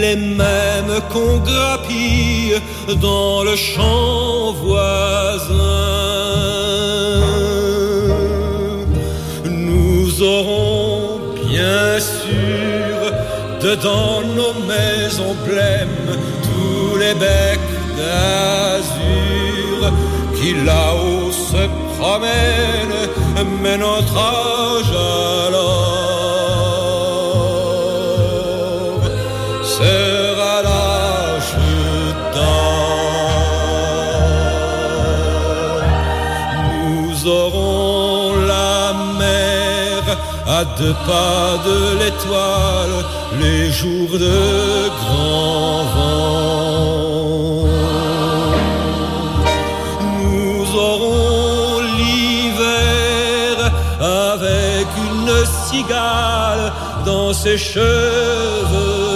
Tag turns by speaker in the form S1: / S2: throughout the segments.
S1: et même qu'on grappille dans le champ voisin. Nous aurons bien sûr dedans nos maisons blêmes tous les becs d'azur qui là-haut se promènent, mais notre âge alors sera l'âge d'or. Nous aurons la mer à 2 pas de l'étoile, les jours de grand vent. Nous aurons l'hiver avec une cigale dans ses cheveux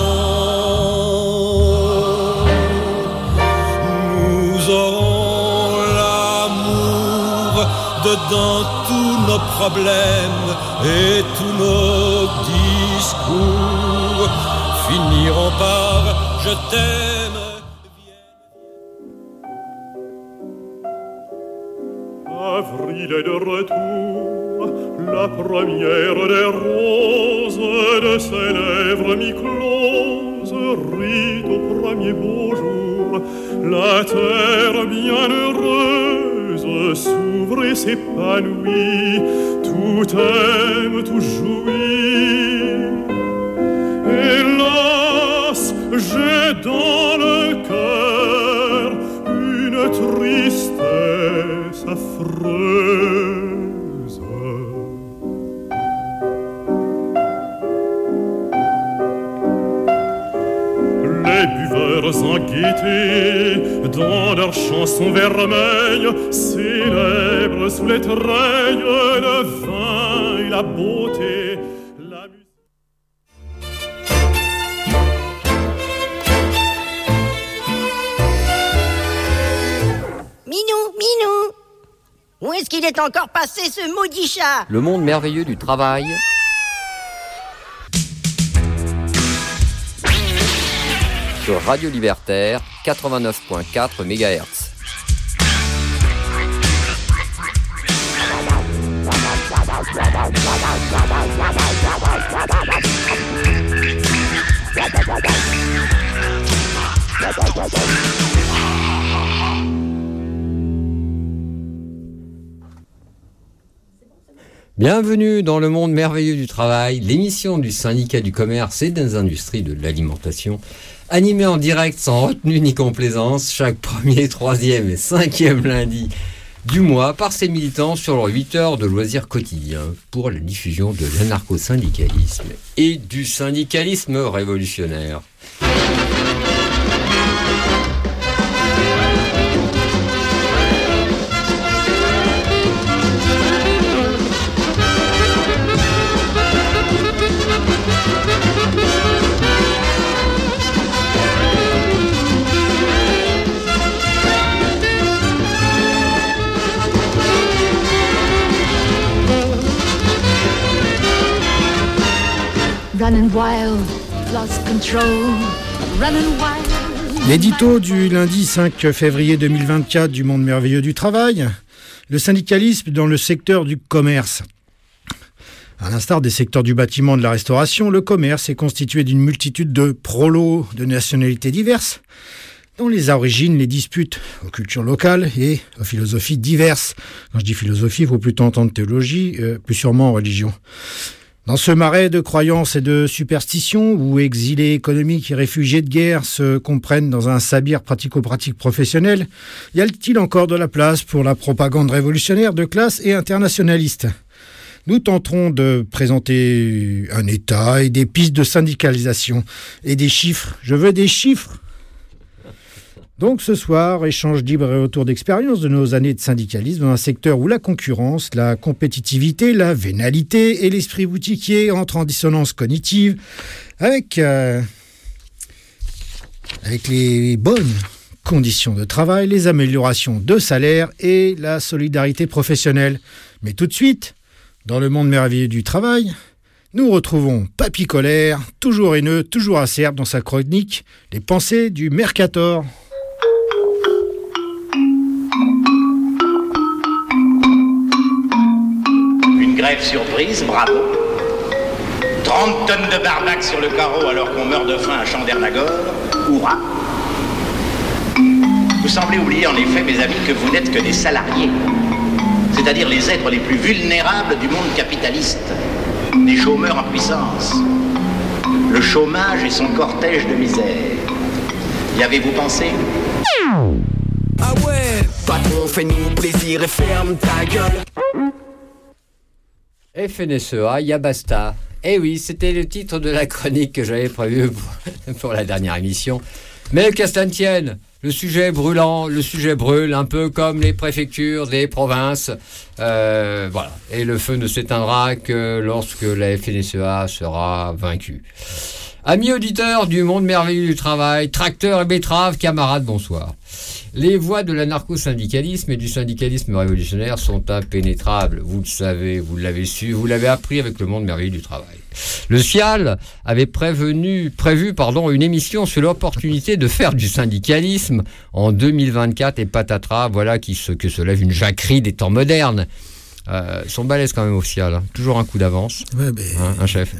S1: blancs. Nous aurons l'amour dedans tous nos problèmes et tous nos discours finiront par je t'aime.
S2: Avril est de retour, la première des roses de ses lèvres mi-closes rit au premier beau jour. La terre bienheureuse s'ouvre et s'épanouit, tout aime, tout jouit. Hélas, j'ai dans le cœur une tristesse affreuse. Les buveurs en gaieté, dans leurs chansons vermeilles, célèbrent sous les treilles le vin et la beauté.
S3: Minou, où est-ce qu'il est encore passé ce maudit chat?
S4: Le monde merveilleux du travail. Sur Radio Libertaire, 89.4 MHz. Bienvenue dans le monde merveilleux du travail, l'émission du syndicat du commerce et des industries de l'alimentation, animée en direct sans retenue ni complaisance, chaque 1er, 3e et 5e lundi du mois par ses militants sur leurs 8 heures de loisirs quotidiens pour la diffusion de l'anarcho-syndicalisme et du syndicalisme révolutionnaire.
S5: L'édito du lundi 5 février 2024 du monde merveilleux du travail, le syndicalisme dans le secteur du commerce. À l'instar des secteurs du bâtiment et de la restauration, le commerce est constitué d'une multitude de prolos de nationalités diverses, dont les origines les disputent aux cultures locales et aux philosophies diverses. Quand je dis philosophie, il faut plutôt entendre théologie, plus sûrement religion. Dans ce marais de croyances et de superstitions, où exilés économiques et réfugiés de guerre se comprennent dans un sabir pratico-pratique professionnel, y a-t-il encore de la place pour la propagande révolutionnaire de classe et internationaliste ? Nous tenterons de présenter un état et des pistes de syndicalisation et des chiffres. Je veux des chiffres. Donc ce soir, échange libre et retour d'expérience de nos années de syndicalisme dans un secteur où la concurrence, la compétitivité, la vénalité et l'esprit boutiquier entrent en dissonance cognitive avec les bonnes conditions de travail, les améliorations de salaire et la solidarité professionnelle. Mais tout de suite, dans le monde merveilleux du travail, Nous retrouvons Papy Colère, toujours haineux, toujours acerbe dans sa chronique « Les pensées du Mercator ».
S6: Une grève surprise, bravo. 30 tonnes de barbac sur le carreau alors qu'on meurt de faim à Chandernagor, hurrah. Vous semblez oublier en effet, mes amis, que vous n'êtes que des salariés, c'est-à-dire les êtres les plus vulnérables du monde capitaliste, des chômeurs en puissance. Le chômage et son cortège de misère. Y avez-vous pensé ?
S7: Ah ouais, patron, fais-nous plaisir et ferme ta gueule.
S4: FNSEA, Yabasta. Eh oui, c'était le titre de la chronique que j'avais prévue pour la dernière émission. Mais qu'à cela ne tienne, le sujet est brûlant, le sujet brûle, un peu comme les préfectures des provinces. Voilà. Et le feu ne s'éteindra que lorsque la FNSEA sera vaincue. Amis auditeurs du monde merveilleux du travail, tracteurs et betteraves, camarades, bonsoir. Les voies de l'anarcho-syndicalisme et du syndicalisme révolutionnaire sont impénétrables. Vous le savez, vous l'avez su, vous l'avez appris avec le monde merveilleux du travail. Le CIAL avait prévu une émission sur l'opportunité de faire du syndicalisme en 2024 et patatras, voilà que se lève une jacquerie des temps modernes. Ils sont balèzes quand même au CIAL, hein. Toujours un coup d'avance,
S5: ouais,
S4: un chef.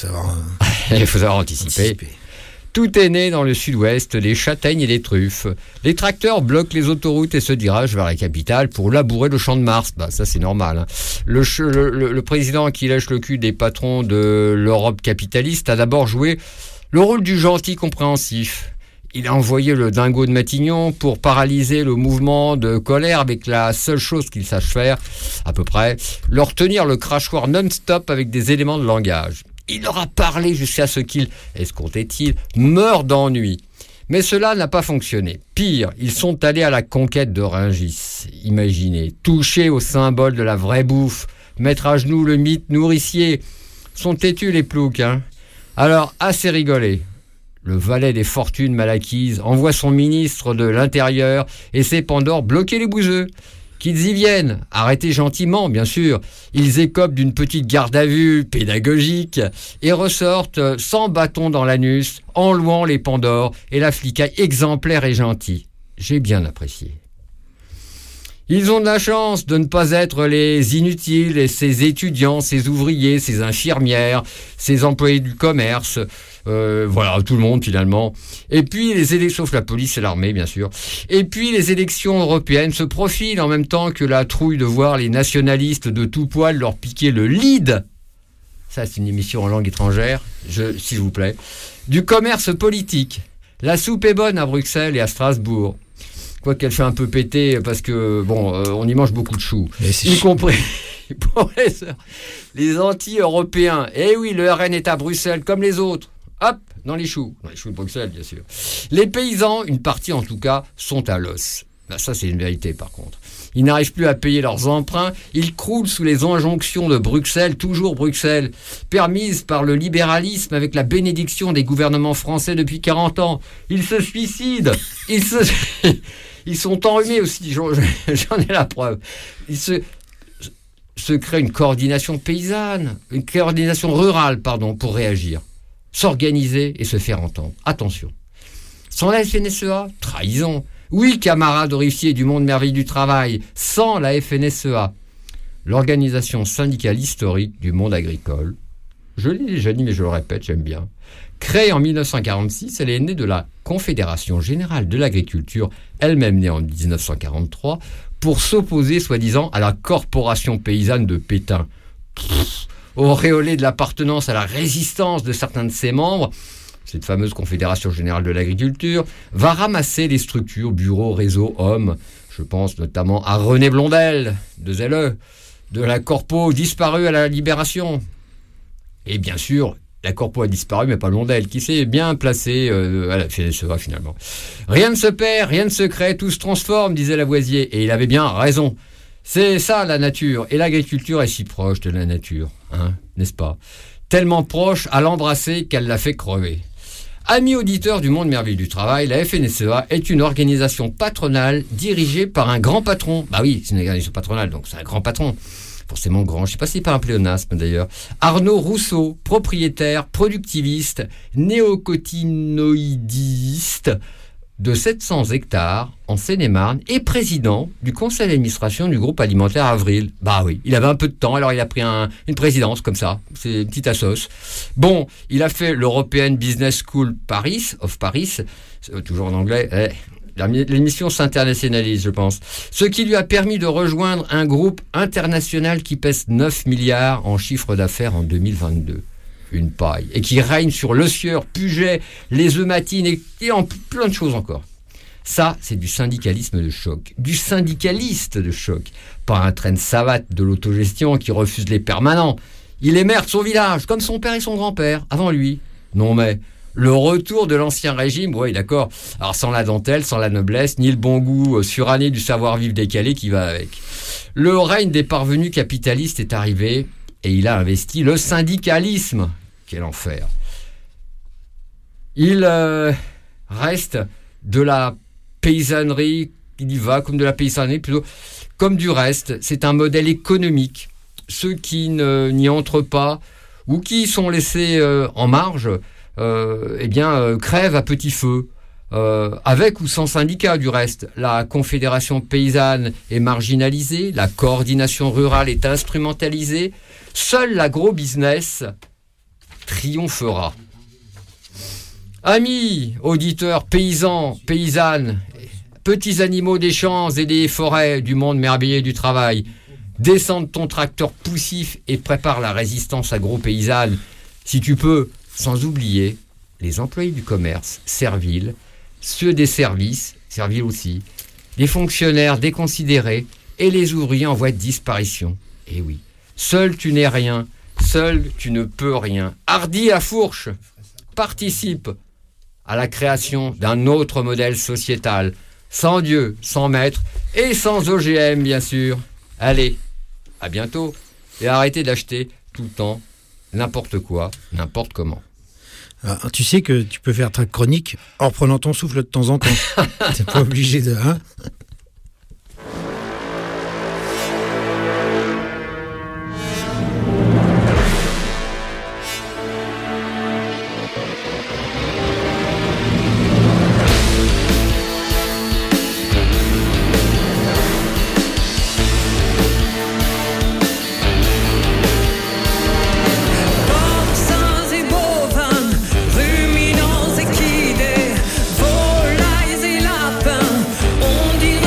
S5: Il
S4: faut savoir anticiper. Tout est né dans le sud-ouest, les châtaignes et les truffes. Les tracteurs bloquent les autoroutes et se dirigent vers la capitale pour labourer le champ de Mars. Bah, ça, c'est normal. Hein. Le président qui lèche le cul des patrons de l'Europe capitaliste a d'abord joué le rôle du gentil compréhensif. Il a envoyé le dingo de Matignon pour paralyser le mouvement de colère avec la seule chose qu'il sache faire, à peu près, leur tenir le crachoir non-stop avec des éléments de langage. Il leur a parlé jusqu'à ce qu'ils, escomptait-il, meurent d'ennui. Mais cela n'a pas fonctionné. Pire, ils sont allés à la conquête de Rungis. Imaginez, toucher au symbole de la vraie bouffe, mettre à genoux le mythe nourricier. Sont têtus les ploucs, hein. Alors, assez rigolé. Le valet des fortunes mal acquises envoie son ministre de l'Intérieur et ses pandores bloquer les bouseux. Qu'ils y viennent, arrêtés gentiment, bien sûr. Ils écopent d'une petite garde à vue pédagogique et ressortent sans bâton dans l'anus, en louant les pandores et la flicaille exemplaire et gentille. J'ai bien apprécié. Ils ont de la chance de ne pas être les inutiles et ces étudiants, ces ouvriers, ces infirmières, ces employés du commerce, voilà, tout le monde finalement. Et puis les élections, sauf la police et l'armée bien sûr. Et puis les élections européennes se profilent en même temps que la trouille de voir les nationalistes de tout poil leur piquer le lead. Ça c'est une émission en langue étrangère, s'il vous plaît. Du commerce politique. La soupe est bonne à Bruxelles et à Strasbourg. Quoi qu'elle fait un peu péter, parce que, on y mange beaucoup de choux. Y compris pour les anti-européens. Eh oui, le RN est à Bruxelles, comme les autres. Hop, dans les choux de Bruxelles, bien sûr. Les paysans, une partie en tout cas, sont à l'os. Ben, ça, c'est une vérité, par contre. Ils n'arrivent plus à payer leurs emprunts. Ils croulent sous les injonctions de Bruxelles, toujours Bruxelles, permises par le libéralisme avec la bénédiction des gouvernements français depuis 40 ans. Ils se suicident. Ils sont enrhumés aussi, j'en ai la preuve. Ils se créent une coordination paysanne, une coordination rurale, pour réagir, s'organiser et se faire entendre. Attention. Sans la FNSEA, trahison. Oui, camarades horrifiés du monde merveilleux du travail, sans la FNSEA, l'organisation syndicale historique du monde agricole, je l'ai déjà dit, mais je le répète, j'aime bien. Créée en 1946, elle est née de la Confédération Générale de l'Agriculture, elle-même née en 1943, pour s'opposer, soi-disant, à la corporation paysanne de Pétain. Auréolée de l'appartenance à la résistance de certains de ses membres, cette fameuse Confédération Générale de l'Agriculture va ramasser les structures, bureaux, réseaux, hommes. Je pense notamment à René Blondel, de ZLE, de la Corpo disparue à la Libération. Et bien sûr, la Corpo a disparu, mais pas Blondel, qui s'est bien placé à la FNSEA finalement. Rien ne se perd, rien ne se crée, tout se transforme, disait Lavoisier. Et il avait bien raison. C'est ça la nature. Et l'agriculture est si proche de la nature, n'est-ce pas ? Tellement proche à l'embrasser qu'elle l'a fait crever. Amis auditeurs du monde merveilleux du travail, la FNSEA est une organisation patronale dirigée par un grand patron. Bah oui, c'est une organisation patronale, donc c'est un grand patron. forcément grand, je ne sais pas si c'est pas un pléonasme d'ailleurs. Arnaud Rousseau, propriétaire, productiviste, néocotinoïdiste de 700 hectares en Seine-et-Marne et président du conseil d'administration du groupe alimentaire Avril. Bah oui, il avait un peu de temps, alors il a pris une présidence comme ça, c'est une petite assos. Bon, il a fait l'European Business School Paris, toujours en anglais, l'émission s'internationalise, je pense. Ce qui lui a permis de rejoindre un groupe international qui pèse 9 milliards en chiffre d'affaires en 2022. Une paille. Et qui règne sur le Sieur, Puget, les œumatines et en plein de choses encore. Ça, c'est du syndicalisme de choc. Du syndicaliste de choc. Pas un train de savate de l'autogestion qui refuse les permanents. Il est maire de son village, comme son père et son grand-père, avant lui. Non mais, le retour de l'ancien régime, oui d'accord. Alors sans la dentelle, sans la noblesse, ni le bon goût suranné du savoir-vivre décalé qui va avec. Le règne des parvenus capitalistes est arrivé et il a investi le syndicalisme. Quel enfer. Il reste de la paysannerie, il y va comme de la paysannerie, plutôt comme du reste. C'est un modèle économique. Ceux qui n'y entrent pas ou qui sont laissés en marge, crèvent à petit feu. Avec ou sans syndicat du reste. La confédération paysanne est marginalisée, la coordination rurale est instrumentalisée. Seul l'agro-business triomphera. Amis, auditeurs, paysans, paysannes, petits animaux des champs et des forêts du monde merveilleux du travail, descends de ton tracteur poussif et prépare la résistance agro-paysanne, si tu peux, sans oublier les employés du commerce, serviles, ceux des services, serviles aussi, les fonctionnaires déconsidérés et les ouvriers en voie de disparition. Eh oui, seul tu n'es rien, seul tu ne peux rien. Hardi à fourche, participe à la création d'un autre modèle sociétal, sans Dieu, sans maître et sans OGM bien sûr. Allez, à bientôt et arrêtez d'acheter tout le temps n'importe quoi, n'importe comment.
S5: Alors, tu sais que tu peux faire ta chronique en prenant ton souffle de temps en temps. T'es pas obligé de... Hein.
S7: Ruminants équidés, volailles et lapins, on dit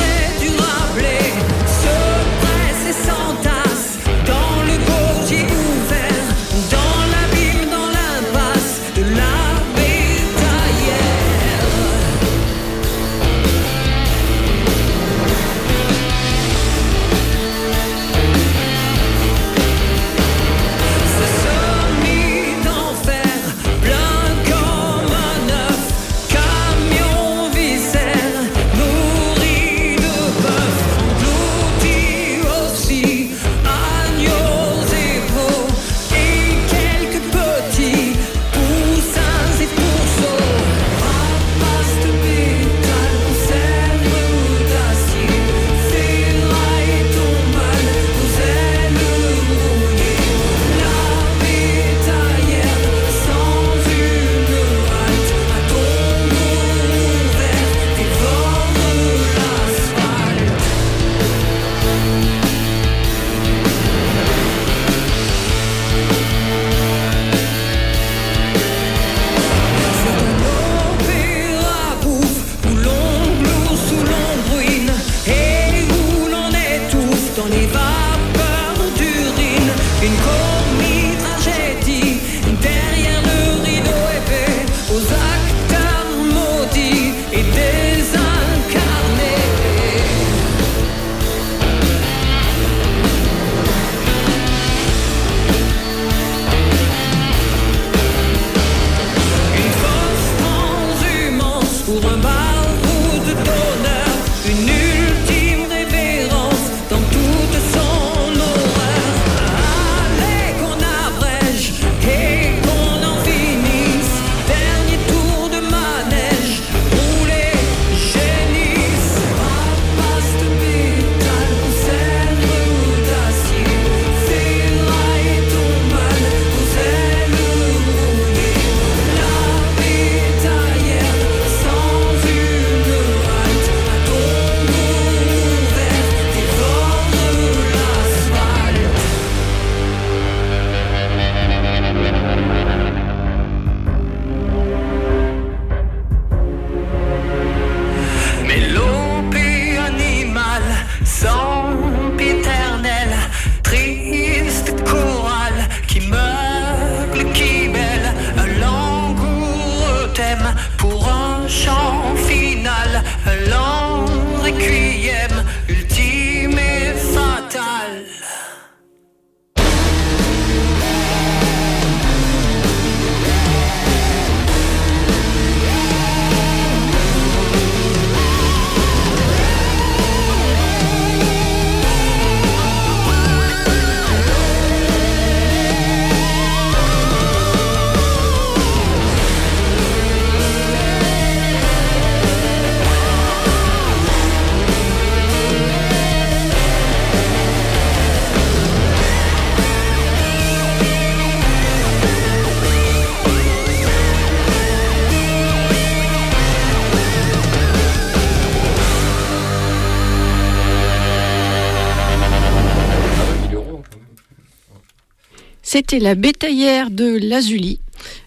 S8: C'était la bétaillère de Lazuli.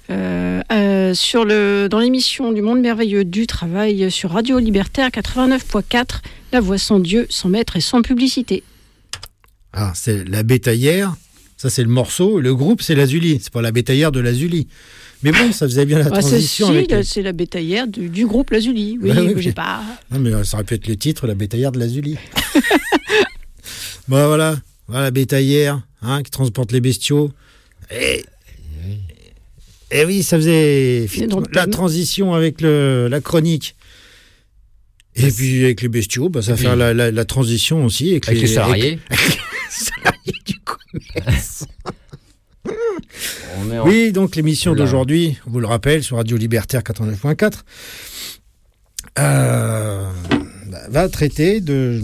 S8: Dans l'émission du Monde merveilleux du travail sur Radio Libertaire 89.4, la voix sans Dieu, sans maître et sans publicité.
S5: Ah, c'est la bétaillère, ça c'est le morceau, le groupe c'est Lazuli, c'est pas la bétaillère de Lazuli. Mais bon, ça faisait bien la transition.
S8: C'est la bétaillère du groupe Lazuli. Oui,
S5: oui,
S8: j'ai pas.
S5: Non, mais ça aurait pu être le titre, la bétaillère de Lazuli. Bon, voilà, la bétaillère qui transporte les bestiaux. Et oui, ça faisait la transition avec la chronique. Et puis avec les bestiaux, ça fait la transition aussi avec
S4: les salariés.
S5: Avec les salariés du commerce. Oui, donc l'émission d'aujourd'hui, on vous le rappelle, sur Radio Libertaire 89.4, va traiter de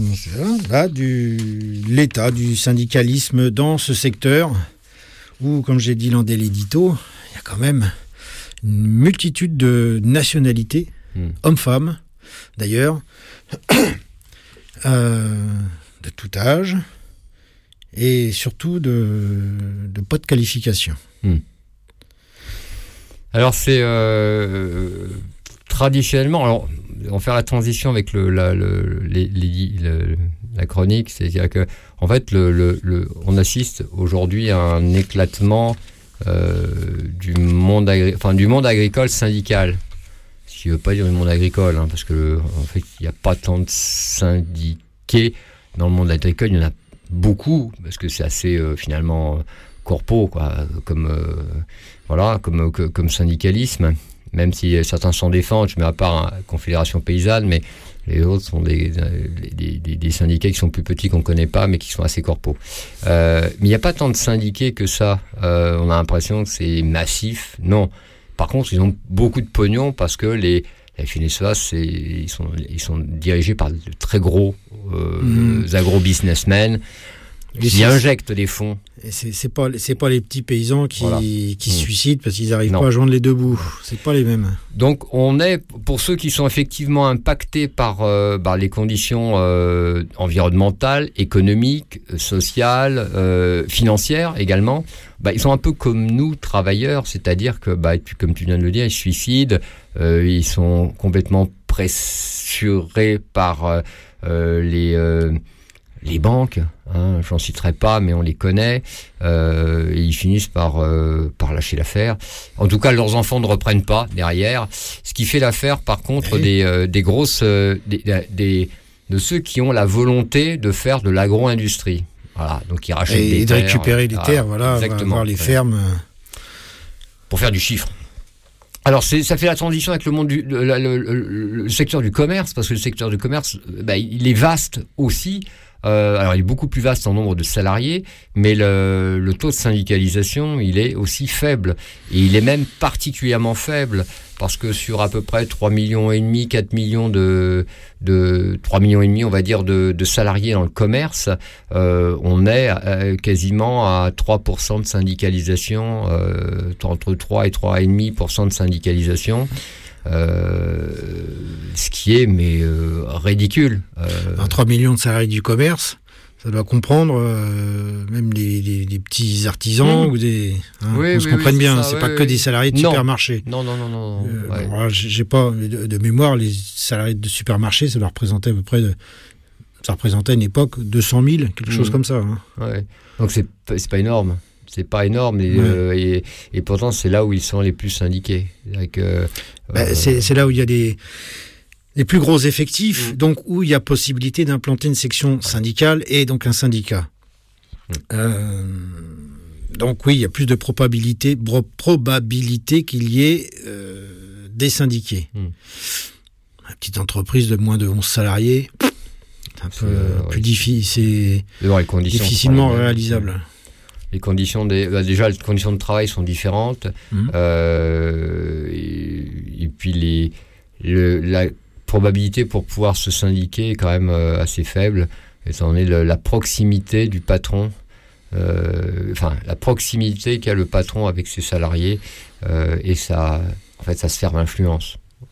S5: l'état du syndicalisme dans ce secteur où, comme j'ai dit dans l'édito, il y a quand même une multitude de nationalités, hommes-femmes d'ailleurs, de tout âge, et surtout de pas de qualification.
S4: Alors c'est traditionnellement, alors on va faire la transition avec la chronique, c'est-à-dire que en fait on assiste aujourd'hui à un éclatement du monde agricole syndical. Ce qui ne veut pas dire du monde agricole, parce que en fait il n'y a pas tant de syndiqués dans le monde agricole, il y en a beaucoup parce que c'est assez finalement corpo, quoi, comme syndicalisme, même si certains s'en défendent. Je mets à part Confédération Paysanne, mais les autres sont des syndicats qui sont plus petits, qu'on ne connaît pas, mais qui sont assez corpos. Mais il n'y a pas tant de syndiqués que ça. On a l'impression que c'est massif. Non. Par contre, ils ont beaucoup de pognon parce que la FNSEA, ils sont dirigés par de très gros agro-businessmen qui injectent des fonds.
S5: Et c'est pas les petits paysans qui se suicident parce qu'ils n'arrivent pas à joindre les deux bouts. C'est pas les mêmes.
S4: Donc on est, pour ceux qui sont effectivement impactés par les conditions environnementales, économiques, sociales, financières également, ils sont un peu comme nous, travailleurs, c'est-à-dire que, comme tu viens de le dire, ils se suicident, ils sont complètement pressurés par les banques, j'en citerai pas, mais on les connaît, et ils finissent par lâcher l'affaire. En tout cas, leurs enfants ne reprennent pas derrière. Ce qui fait l'affaire, par contre, des grosses, de ceux qui ont la volonté de faire de l'agro-industrie. Voilà, donc ils rachètent des terres. Et de
S5: récupérer les terres, avoir les fermes.
S4: Pour faire du chiffre. Alors, ça fait la transition avec le monde le secteur du commerce, parce que le secteur du commerce, il est vaste aussi. Alors, il est beaucoup plus vaste en nombre de salariés, mais le taux de syndicalisation, il est aussi faible. Et il est même particulièrement faible, parce que sur à peu près 3,5 millions, 4 millions 3,5 millions, on va dire, de salariés dans le commerce, on est quasiment à 3% de syndicalisation, entre 3 et 3,5% de syndicalisation. Ce qui est ridicule.
S5: 3 millions de salariés du commerce, ça doit comprendre même les petits artisans ou des. On se comprenne bien, c'est pas que des salariés de supermarché.
S4: Non.
S5: Alors, j'ai pas de mémoire, les salariés de supermarché, ça leur représentait à peu près ça représentait à une époque 200 000, quelque chose comme ça.
S4: Ouais. Donc c'est pas énorme. C'est pas énorme, et pourtant c'est là où ils sont les plus syndiqués.
S5: C'est là où il y a les plus gros effectifs, donc où il y a possibilité d'implanter une section syndicale et donc un syndicat. Donc oui, il y a plus de probabilité qu'il y ait des syndiqués. Une petite entreprise de moins de 11 salariés, c'est un peu plus difficile, c'est difficilement réalisable.
S4: Les conditions déjà les conditions de travail sont différentes, et puis la probabilité pour pouvoir se syndiquer est quand même assez faible, étant donné la proximité du patron, la proximité qu'a le patron avec ses salariés, et ça, en fait, ça se ferme l'influence.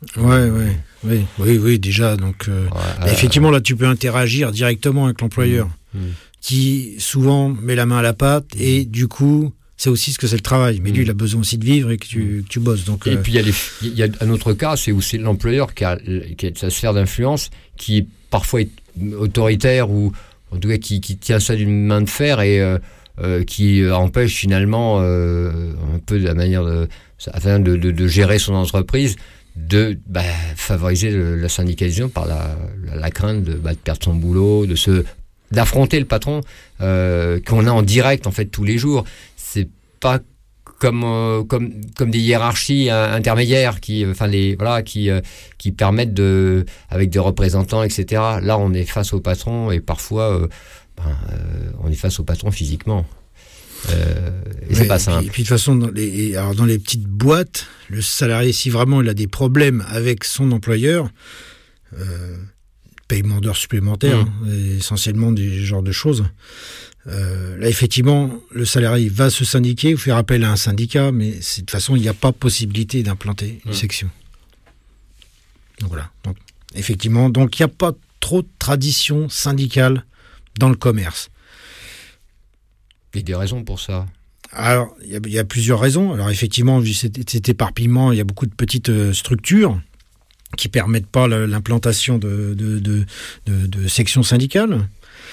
S5: Oui, déjà. Donc, effectivement, là, tu peux interagir directement avec l'employeur. Qui souvent met la main à la pâte et du coup sait aussi ce que c'est le travail. Mais lui, il a besoin aussi de vivre et que tu bosses. Donc,
S4: et puis, il y a un autre cas, c'est où c'est l'employeur qui a sa sphère d'influence, qui parfois est autoritaire ou en tout cas qui tient ça d'une main de fer et qui empêche finalement un peu de la manière de gérer son entreprise, de favoriser la syndicalisation par la crainte de perdre son boulot, d'affronter le patron qu'on a en direct en fait tous les jours. C'est pas comme des hiérarchies intermédiaires qui permettent avec des représentants, etc. Là, on est face au patron et parfois on est face au patron physiquement. C'est pas simple.
S5: Et puis de toute façon, dans les petites boîtes, le salarié, si vraiment il a des problèmes avec son employeur, paiement d'heures supplémentaires, essentiellement des genres de choses. Là, effectivement, le salarié va se syndiquer ou faire appel à un syndicat, mais de toute façon, il n'y a pas possibilité d'implanter une section. Donc voilà. Donc, effectivement, il n'y a pas trop de tradition syndicale dans le commerce.
S4: Il y a des raisons pour ça.
S5: Alors, il y a plusieurs raisons. Alors, effectivement, vu cet éparpillement, il y a beaucoup de petites structures qui permettent pas l'implantation de sections syndicales.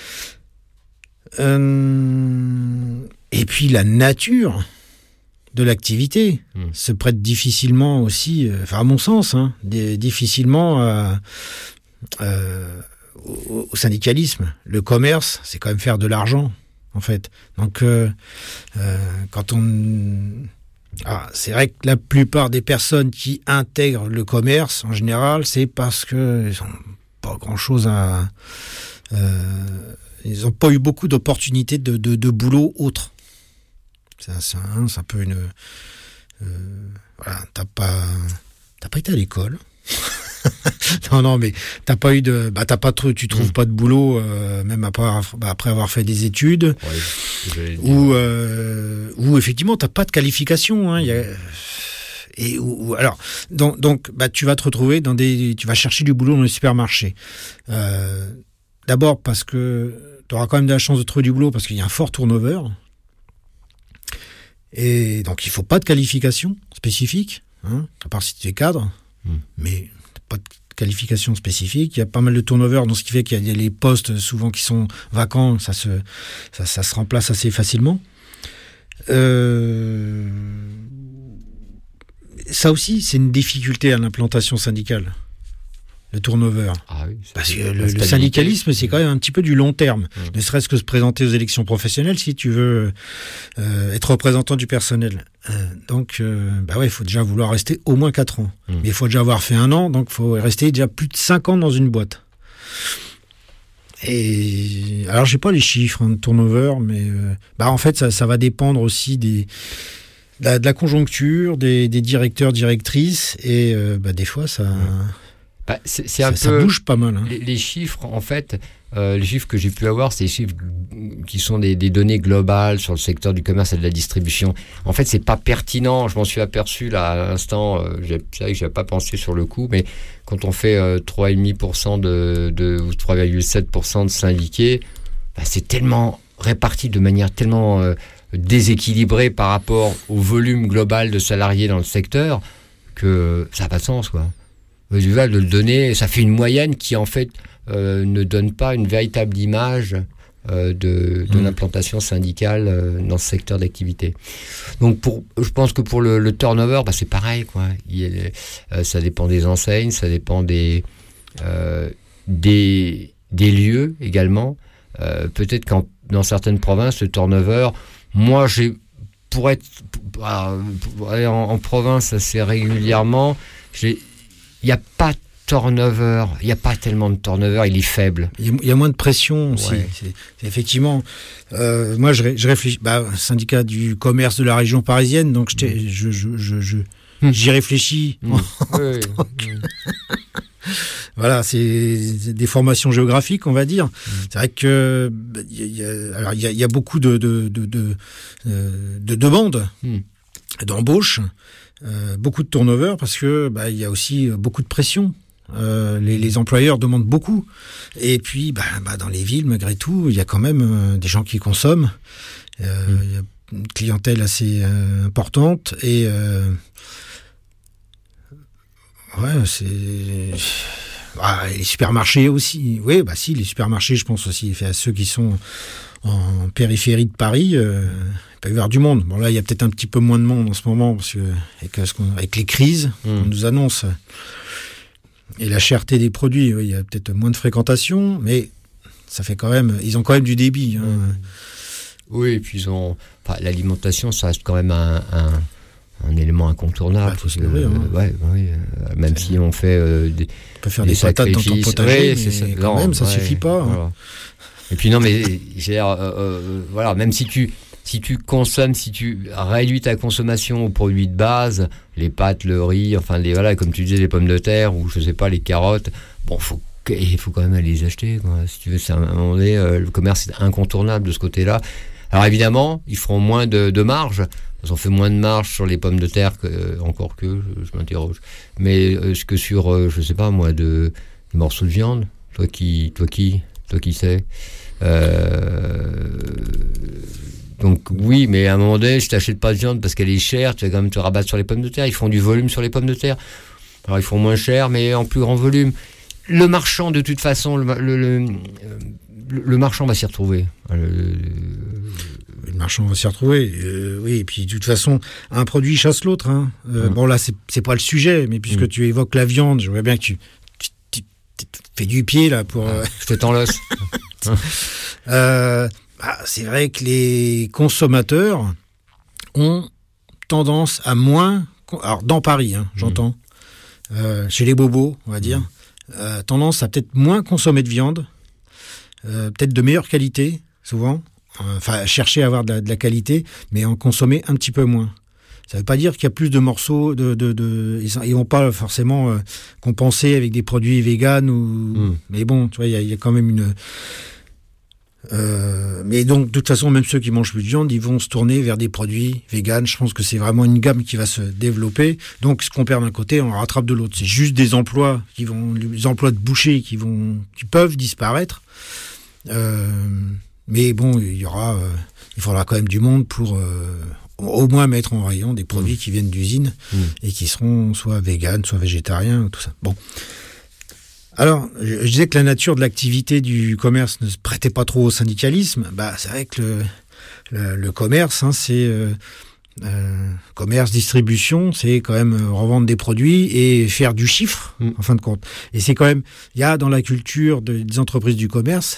S5: Et puis la nature de l'activité se prête difficilement aussi, à mon sens, difficilement au syndicalisme. Le commerce, c'est quand même faire de l'argent, en fait. Donc, c'est vrai que la plupart des personnes qui intègrent le commerce, en général, c'est parce qu'ils n'ont pas grand-chose à... ils n'ont pas eu beaucoup d'opportunités de boulot autre. C'est un peu une... t'as pas été à l'école. non, mais t'as pas eu de... tu trouves pas de boulot, même après avoir fait des études. Ouais, ou effectivement, t'as pas de qualification. Donc, tu vas te retrouver tu vas chercher du boulot dans les supermarchés. D'abord parce que tu auras quand même de la chance de trouver du boulot parce qu'il y a un fort turnover. Et donc, il faut pas de qualification spécifique, à part si tu es cadre. Mais pas de qualification spécifique. Il y a pas mal de turnover, donc ce qui fait qu'il y a les postes souvent qui sont vacants, ça se remplace assez facilement. Ça aussi, c'est une difficulté à l'implantation syndicale. Le turnover. Ah oui, parce que le syndicalisme, c'est quand même un petit peu du long terme. Ne serait-ce que se présenter aux élections professionnelles si tu veux être représentant du personnel. Donc, il faut déjà vouloir rester au moins 4 ans. Mais il faut déjà avoir fait 1 an, donc il faut rester déjà plus de 5 ans dans une boîte. Et alors, j'ai pas les chiffres de turnover, mais en fait, ça va dépendre aussi de la conjoncture, des directeurs, directrices, et des fois, ça... ça bouge pas mal.
S4: Les chiffres, en fait, les chiffres que j'ai pu avoir, c'est des chiffres qui sont des données globales sur le secteur du commerce et de la distribution. En fait, c'est pas pertinent. Je m'en suis aperçu là à l'instant. C'est vrai que j'avais pas pensé sur le coup, mais quand on fait 3,5% ou 3,7% de syndiqués, c'est tellement réparti de manière tellement déséquilibrée par rapport au volume global de salariés dans le secteur que ça n'a pas de sens, quoi. De le donner, ça fait une moyenne qui en fait ne donne pas une véritable image de l'implantation syndicale dans ce secteur d'activité. Donc je pense que pour le turnover, c'est pareil, quoi. Ça dépend des enseignes, ça dépend des lieux également. Peut-être dans certaines provinces, le turnover, moi pour aller en province assez régulièrement, il n'y a pas de turnover, il n'y a pas tellement de turnover, il est faible.
S5: Il y a moins de pression aussi. Ouais. C'est effectivement, moi je réfléchis, syndicat du commerce de la région parisienne, donc j'y réfléchis. Voilà, c'est des formations géographiques, on va dire. C'est vrai que il y a beaucoup de demandes, d'embauches. Beaucoup de turnover parce que il y a aussi beaucoup de pression. Les employeurs demandent beaucoup. Et puis, dans les villes, malgré tout, il y a quand même des gens qui consomment. Il y a une clientèle assez importante et c'est les supermarchés aussi. Oui, les supermarchés, je pense aussi, à ceux qui sont en périphérie de Paris, il peut y avoir du monde. Bon, là, il y a peut-être un petit peu moins de monde en ce moment, parce que avec les crises qu'on nous annonce et la cherté des produits, il y a peut-être moins de fréquentation, mais ça fait ils ont quand même du débit.
S4: Oui, et puis l'alimentation, ça reste quand même un élément incontournable. Même si on fait
S5: tu peux faire des patates dans ton potager, mais quand même, ça suffit pas.
S4: Voilà. Et puis non, mais même si tu consommes, si tu réduis ta consommation aux produits de base, les pâtes, le riz, comme tu disais, les pommes de terre ou je sais pas, les carottes, il faut quand même aller les acheter, quoi. Si tu veux, à un moment donné, le commerce est incontournable de ce côté-là. Alors évidemment, ils feront moins de marge. On fait moins de marge sur les pommes de terre encore que je m'interroge. Mais ce que sur, je sais pas moi, des morceaux de viande, toi qui sais. Donc oui, mais à un moment donné, je t'achète pas de viande parce qu'elle est chère. Tu vas quand même te rabattre sur les pommes de terre. Ils font du volume sur les pommes de terre. Alors ils font moins cher, mais en plus grand volume. Le marchand, de toute façon, le marchand va s'y retrouver.
S5: Le marchand va s'y retrouver, oui. Et puis de toute façon, un produit chasse l'autre. Bon là, c'est pas le sujet, mais puisque tu évoques la viande, je vois bien que tu fais du pied là pour.
S4: Je te tends l'os.
S5: C'est vrai que les consommateurs ont tendance à moins. Alors dans Paris, j'entends. Chez les bobos, on va dire, tendance à peut-être moins consommer de viande, peut-être de meilleure qualité, souvent. Chercher à avoir de la qualité, mais en consommer un petit peu moins. Ça ne veut pas dire qu'il y a plus de morceaux ils vont pas forcément compenser avec des produits véganes mais bon, tu vois, il y a quand même une. Mais donc, de toute façon, même ceux qui mangent plus de viande, ils vont se tourner vers des produits véganes. Je pense que c'est vraiment une gamme qui va se développer. Donc, ce qu'on perd d'un côté, on le rattrape de l'autre. C'est juste des emplois les emplois de bouchers qui peuvent disparaître. Mais bon, il faudra quand même du monde pour au moins mettre en rayon des produits qui viennent d'usine et qui seront soit véganes, soit végétariens, tout ça. Bon. Alors, je disais que la nature de l'activité du commerce ne se prêtait pas trop au syndicalisme. C'est vrai que le commerce, c'est commerce, distribution, c'est quand même revendre des produits et faire du chiffre, en fin de compte. Et c'est quand même, il y a dans la culture des entreprises du commerce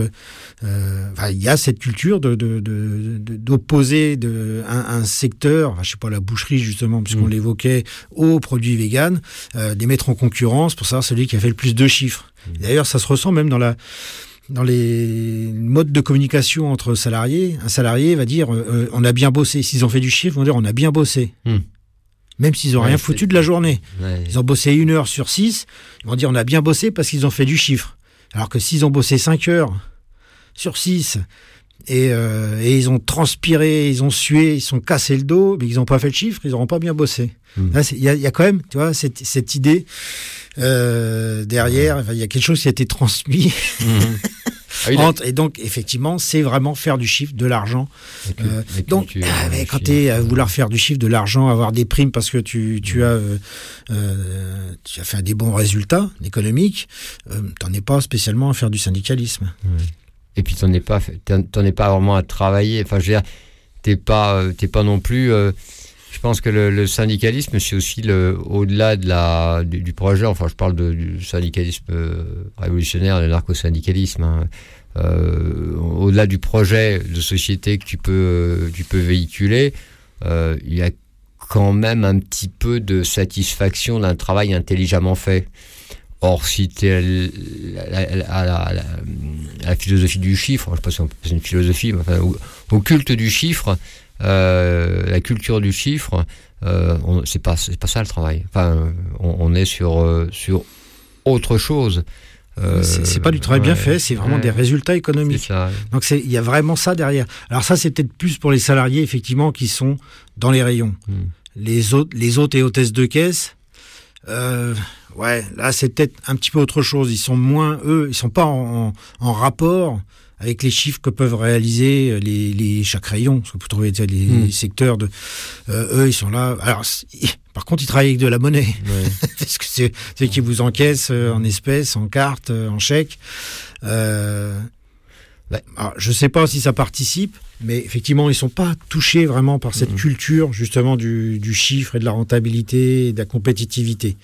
S5: il y a cette culture d'opposer un secteur, je sais pas, la boucherie justement, puisqu'on l'évoquait, aux produits véganes, les mettre en concurrence pour savoir celui qui a fait le plus de chiffres. Et d'ailleurs, ça se ressent même dans les modes de communication entre salariés. Un salarié va dire on a bien bossé. S'ils ont fait du chiffre, ils vont dire on a bien bossé. Même s'ils n'ont rien foutu de la journée. Ils ont bossé 1 heure sur 6, ils vont dire on a bien bossé parce qu'ils ont fait du chiffre. Alors que s'ils ont bossé 5 heures sur 6 et ils ont transpiré, ils ont sué, ils se sont cassés le dos, mais ils n'ont pas fait de chiffre, ils n'auront pas bien bossé. Là, il y a quand même, tu vois, cette idée derrière. Il y a quelque chose qui a été transmis. Et donc, effectivement, c'est vraiment faire du chiffre, de l'argent. Donc, quand tu es à vouloir faire du chiffre, de l'argent, avoir des primes parce que tu as fait des bons résultats économiques, t'en es pas spécialement à faire du syndicalisme.
S4: Et puis t'en es pas vraiment à travailler. Enfin, je veux dire, t'es pas non plus. Je pense que le syndicalisme, c'est aussi au-delà du projet. Enfin, je parle du syndicalisme révolutionnaire, de l'anarcho-syndicalisme. Au-delà du projet de société que tu peux véhiculer, il y a quand même un petit peu de satisfaction d'un travail intelligemment fait. Or, si tu es à la philosophie du chiffre, je ne sais pas si c'est une philosophie, mais au culte du chiffre, la culture du chiffre, c'est pas ça le travail. Enfin, on est sur autre chose.
S5: C'est pas du travail bien fait, c'est vraiment des résultats économiques. Ça, donc il y a vraiment ça derrière. Alors ça, c'est peut-être plus pour les salariés effectivement qui sont dans les rayons. Les hôtes et hôtesses de caisse. Là c'est peut-être un petit peu autre chose. Ils sont moins, ils sont pas en rapport avec les chiffres que peuvent réaliser chaque rayon. Parce que vous trouvez les secteurs eux, ils sont là. Alors, par contre, ils travaillent avec de la monnaie. Ouais. Parce que c'est qu'ils vous encaissent en espèces, en cartes, en chèques. Alors, je sais pas si ça participe, mais effectivement, ils sont pas touchés vraiment par cette culture, justement, du chiffre et de la rentabilité et de la compétitivité.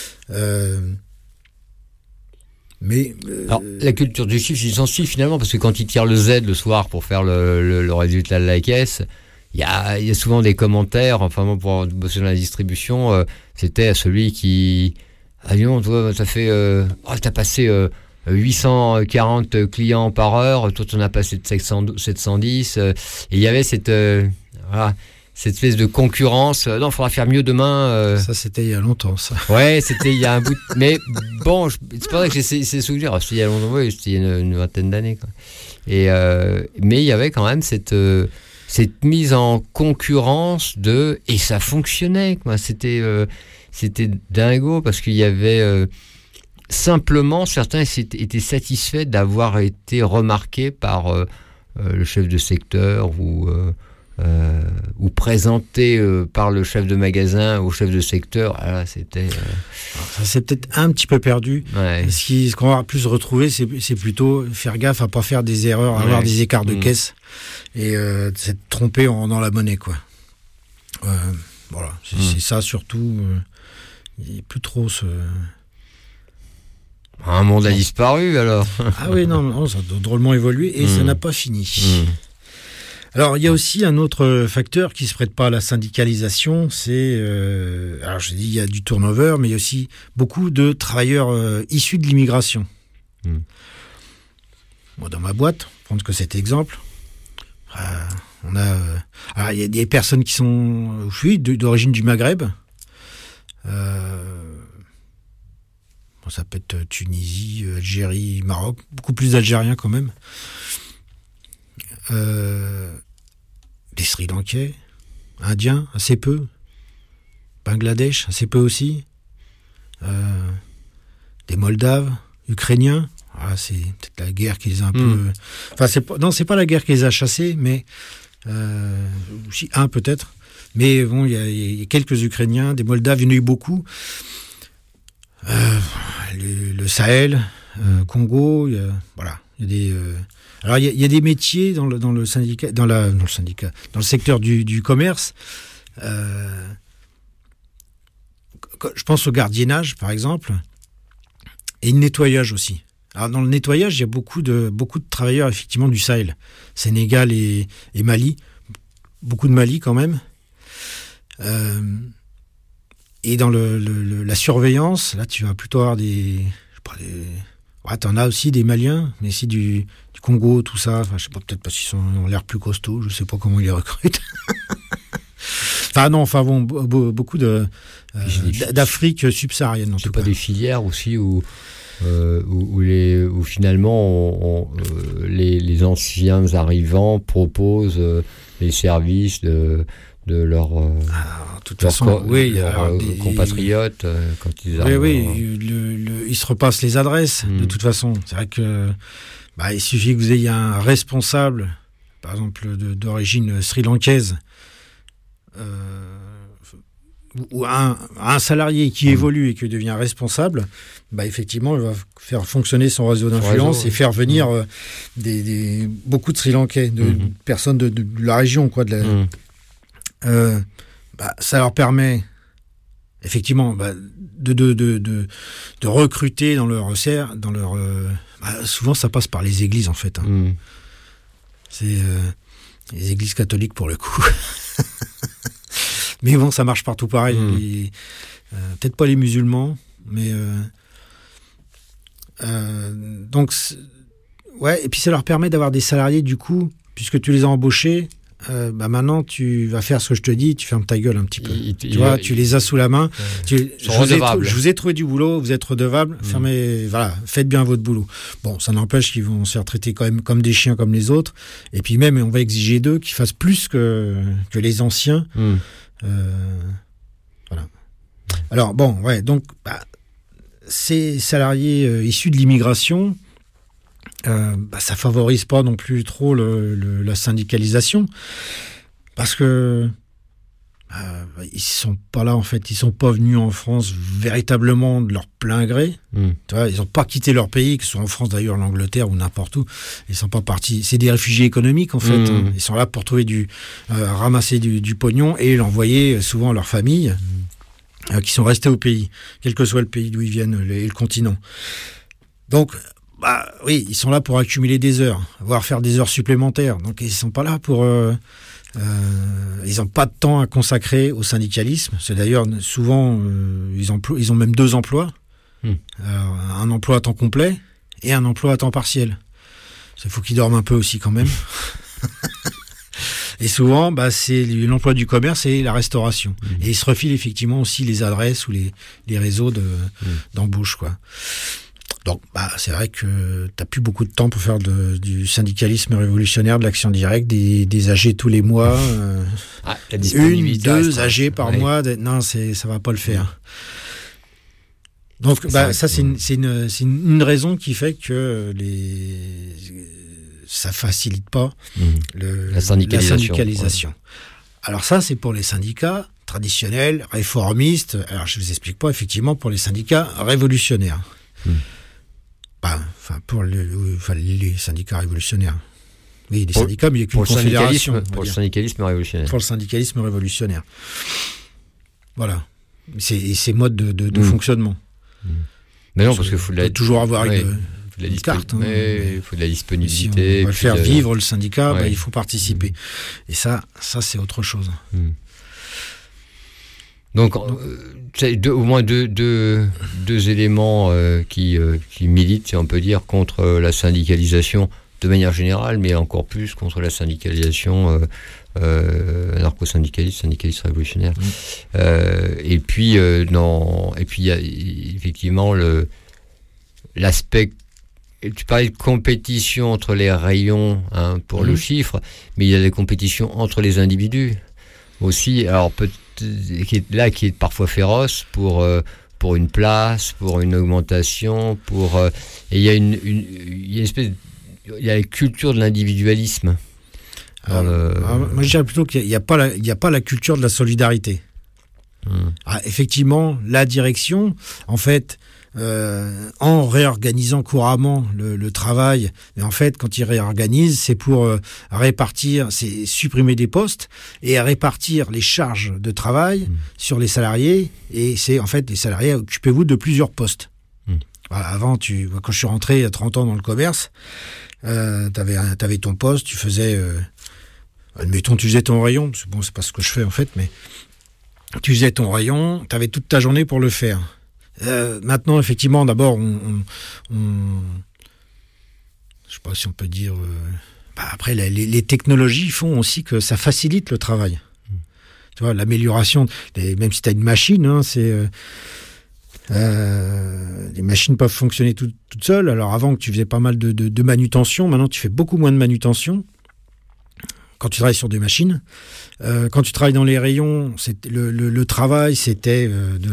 S4: Alors, la culture du chiffre, ils s'en suivent finalement, parce que quand ils tirent le Z le soir pour faire le résultat de la caisse, il y a souvent des commentaires. Enfin, moi, pour bosser dans la distribution, c'était à celui qui... Ah non, toi, ça fait... t'as passé 840 clients par heure, toi, t'en as passé de 710. Et il y avait cette espèce de concurrence. Non, il faudra faire mieux demain.
S5: Ça, c'était il y a longtemps, ça.
S4: Ouais, c'était il y a un bout de... Mais bon, c'est pas vrai que j'ai ces souvenirs. C'était il y a longtemps, oui, c'était il y a une vingtaine d'années, quoi. Mais il y avait quand même cette mise en concurrence et ça fonctionnait, quoi. C'était dingo, parce qu'il y avait... simplement, certains étaient satisfaits d'avoir été remarqués par le chef de secteur ou présenté par le chef de magasin au chef de secteur. Ah, c'était...
S5: Ça s'est peut-être un petit peu perdu. Ouais. Ce qu'on va plus retrouver, c'est plutôt faire gaffe à pas faire des erreurs, à avoir des écarts de caisse et s'être trompé dans la monnaie, quoi. Voilà, c'est ça surtout. Il n'y a plus trop ce...
S4: Un monde a disparu, alors.
S5: Ah oui, non, ça a drôlement évolué et ça n'a pas fini. Alors, il y a aussi un autre facteur qui ne se prête pas à la syndicalisation, c'est... alors, je dis, il y a du turnover, mais il y a aussi beaucoup de travailleurs issus de l'immigration. Moi, dans ma boîte, prendre que cet exemple, on a... alors, il y a des personnes qui sont, d'origine du Maghreb. Ça peut être Tunisie, Algérie, Maroc, beaucoup plus d'Algériens quand même. Des Sri Lankais, Indiens, assez peu. Bangladesh, assez peu aussi. Des Moldaves, Ukrainiens. C'est peut-être la guerre qui les a un peu... Enfin, c'est pas la guerre qui les a chassés, mais... aussi un peut-être. Mais bon, il y a quelques Ukrainiens, des Moldaves, il y en a eu beaucoup. Le Sahel, Congo, il y a des... alors il y a des métiers dans le syndicat, dans le secteur du commerce. Je pense au gardiennage, par exemple, et le nettoyage aussi. Alors dans le nettoyage, il y a beaucoup de travailleurs effectivement du Sahel, Sénégal et Mali, beaucoup de Mali quand même. Et dans la surveillance, là, tu vas plutôt avoir t'en as aussi des Maliens, mais aussi du Congo, tout ça. Enfin, je sais pas, peut-être parce qu'ils ont l'air plus costauds, je sais pas comment ils les recrutent. Beaucoup d'Afrique subsaharienne, en tout cas.
S4: C'est pas des filières aussi où finalement les anciens arrivants proposent les services de leurs compatriotes quand ils arrivent.
S5: Oui, ils se repassent les adresses, de toute façon. C'est vrai que il suffit que vous ayez un responsable, par exemple d'origine sri-lankaise, ou un salarié qui évolue et qui devient responsable, effectivement, il va faire fonctionner son réseau d'influence et faire venir beaucoup de Sri-Lankais, de personnes de la région, quoi, ça leur permet effectivement de recruter dans leur souvent ça passe par les églises en fait. C'est les églises catholiques pour le coup. Mais bon, ça marche partout pareil. Peut-être pas les musulmans, mais donc et puis ça leur permet d'avoir des salariés du coup, puisque tu les as embauchés. Maintenant tu vas faire ce que je te dis, tu fermes ta gueule un petit peu. Tu les as sous la main. Je vous ai trouvé du boulot, vous êtes redevables, faites bien votre boulot. Bon, ça n'empêche qu'ils vont se faire traiter quand même comme des chiens comme les autres. Et puis même, on va exiger d'eux qu'ils fassent plus que les anciens. Voilà. Alors donc ces salariés issus de l'immigration, ça favorise pas non plus trop la syndicalisation, parce que ils sont pas là en fait, ils sont pas venus en France véritablement de leur plein gré. Tu vois, ils ont pas quitté leur pays, que ce soit en France d'ailleurs, en Angleterre ou n'importe où. Ils sont pas partis. C'est des réfugiés économiques en fait. Ils sont là pour trouver ramasser du pognon et l'envoyer souvent à leur famille, qui sont restés au pays, quel que soit le pays d'où ils viennent et le continent. Donc oui, ils sont là pour accumuler des heures, voire faire des heures supplémentaires. Donc ils sont pas là pour ils n'ont pas de temps à consacrer au syndicalisme. C'est d'ailleurs souvent ils ont même 2 emplois, un emploi à temps complet et un emploi à temps partiel. Il faut qu'ils dorment un peu aussi quand même. Et souvent, c'est l'emploi du commerce et la restauration. Et ils se refilent effectivement aussi les adresses ou les réseaux d'embauche, quoi. Donc, c'est vrai que t'as plus beaucoup de temps pour faire du syndicalisme révolutionnaire, de l'action directe, des AG tous les mois.
S4: La disponibilité
S5: 2 AG par mois. Non, ça va pas le faire. Donc, ça, c'est une raison qui fait que ça facilite pas la syndicalisation. Ouais. Alors ça, c'est pour les syndicats traditionnels, réformistes. Alors, je vous explique pas, effectivement, pour les syndicats révolutionnaires. Pour les syndicats révolutionnaires. Oui, les syndicats, mais il n'y a qu'une confédération.
S4: Pour le syndicalisme révolutionnaire.
S5: Pour le syndicalisme révolutionnaire. Voilà. C'est ces modes de fonctionnement.
S4: Mais non, parce qu'il faut
S5: toujours avoir une carte.
S4: Il faut de la disponibilité.
S5: Si on veut faire vivre le syndicat, il faut participer. Et ça c'est autre chose.
S4: Donc, au moins deux éléments qui militent, si on peut dire, contre la syndicalisation de manière générale, mais encore plus contre la syndicalisation anarcho-syndicaliste, syndicaliste révolutionnaire. Et puis, il y a effectivement l'aspect. Tu parlais de compétition entre les rayons, pour le chiffre, mais il y a des compétitions entre les individus aussi. Alors qui est parfois féroce pour une place, pour une augmentation, et il y a une espèce, il y a la culture de l'individualisme.
S5: Moi, je dirais plutôt qu'il n'y a pas la culture de la solidarité. Effectivement, la direction, en fait, en réorganisant couramment le travail, et en fait, quand ils réorganisent, c'est pour c'est supprimer des postes et répartir les charges de travail sur les salariés. Et c'est en fait, les salariés, occupez-vous de plusieurs postes. Voilà, avant, quand je suis rentré il y a 30 ans dans le commerce, t'avais ton poste, tu faisais, admettons, tu faisais ton rayon. Bon, c'est pas ce que je fais en fait, mais tu faisais ton rayon, t'avais toute ta journée pour le faire. Maintenant, effectivement, d'abord, je sais pas si on peut dire. Après, les technologies font aussi que ça facilite le travail. Tu vois, l'amélioration. Même si tu as une machine, les machines peuvent fonctionner toutes seules. Alors, avant, que tu faisais pas mal de manutention, maintenant, tu fais beaucoup moins de manutention. Quand tu travailles sur des machines, quand tu travailles dans les rayons, le travail, c'était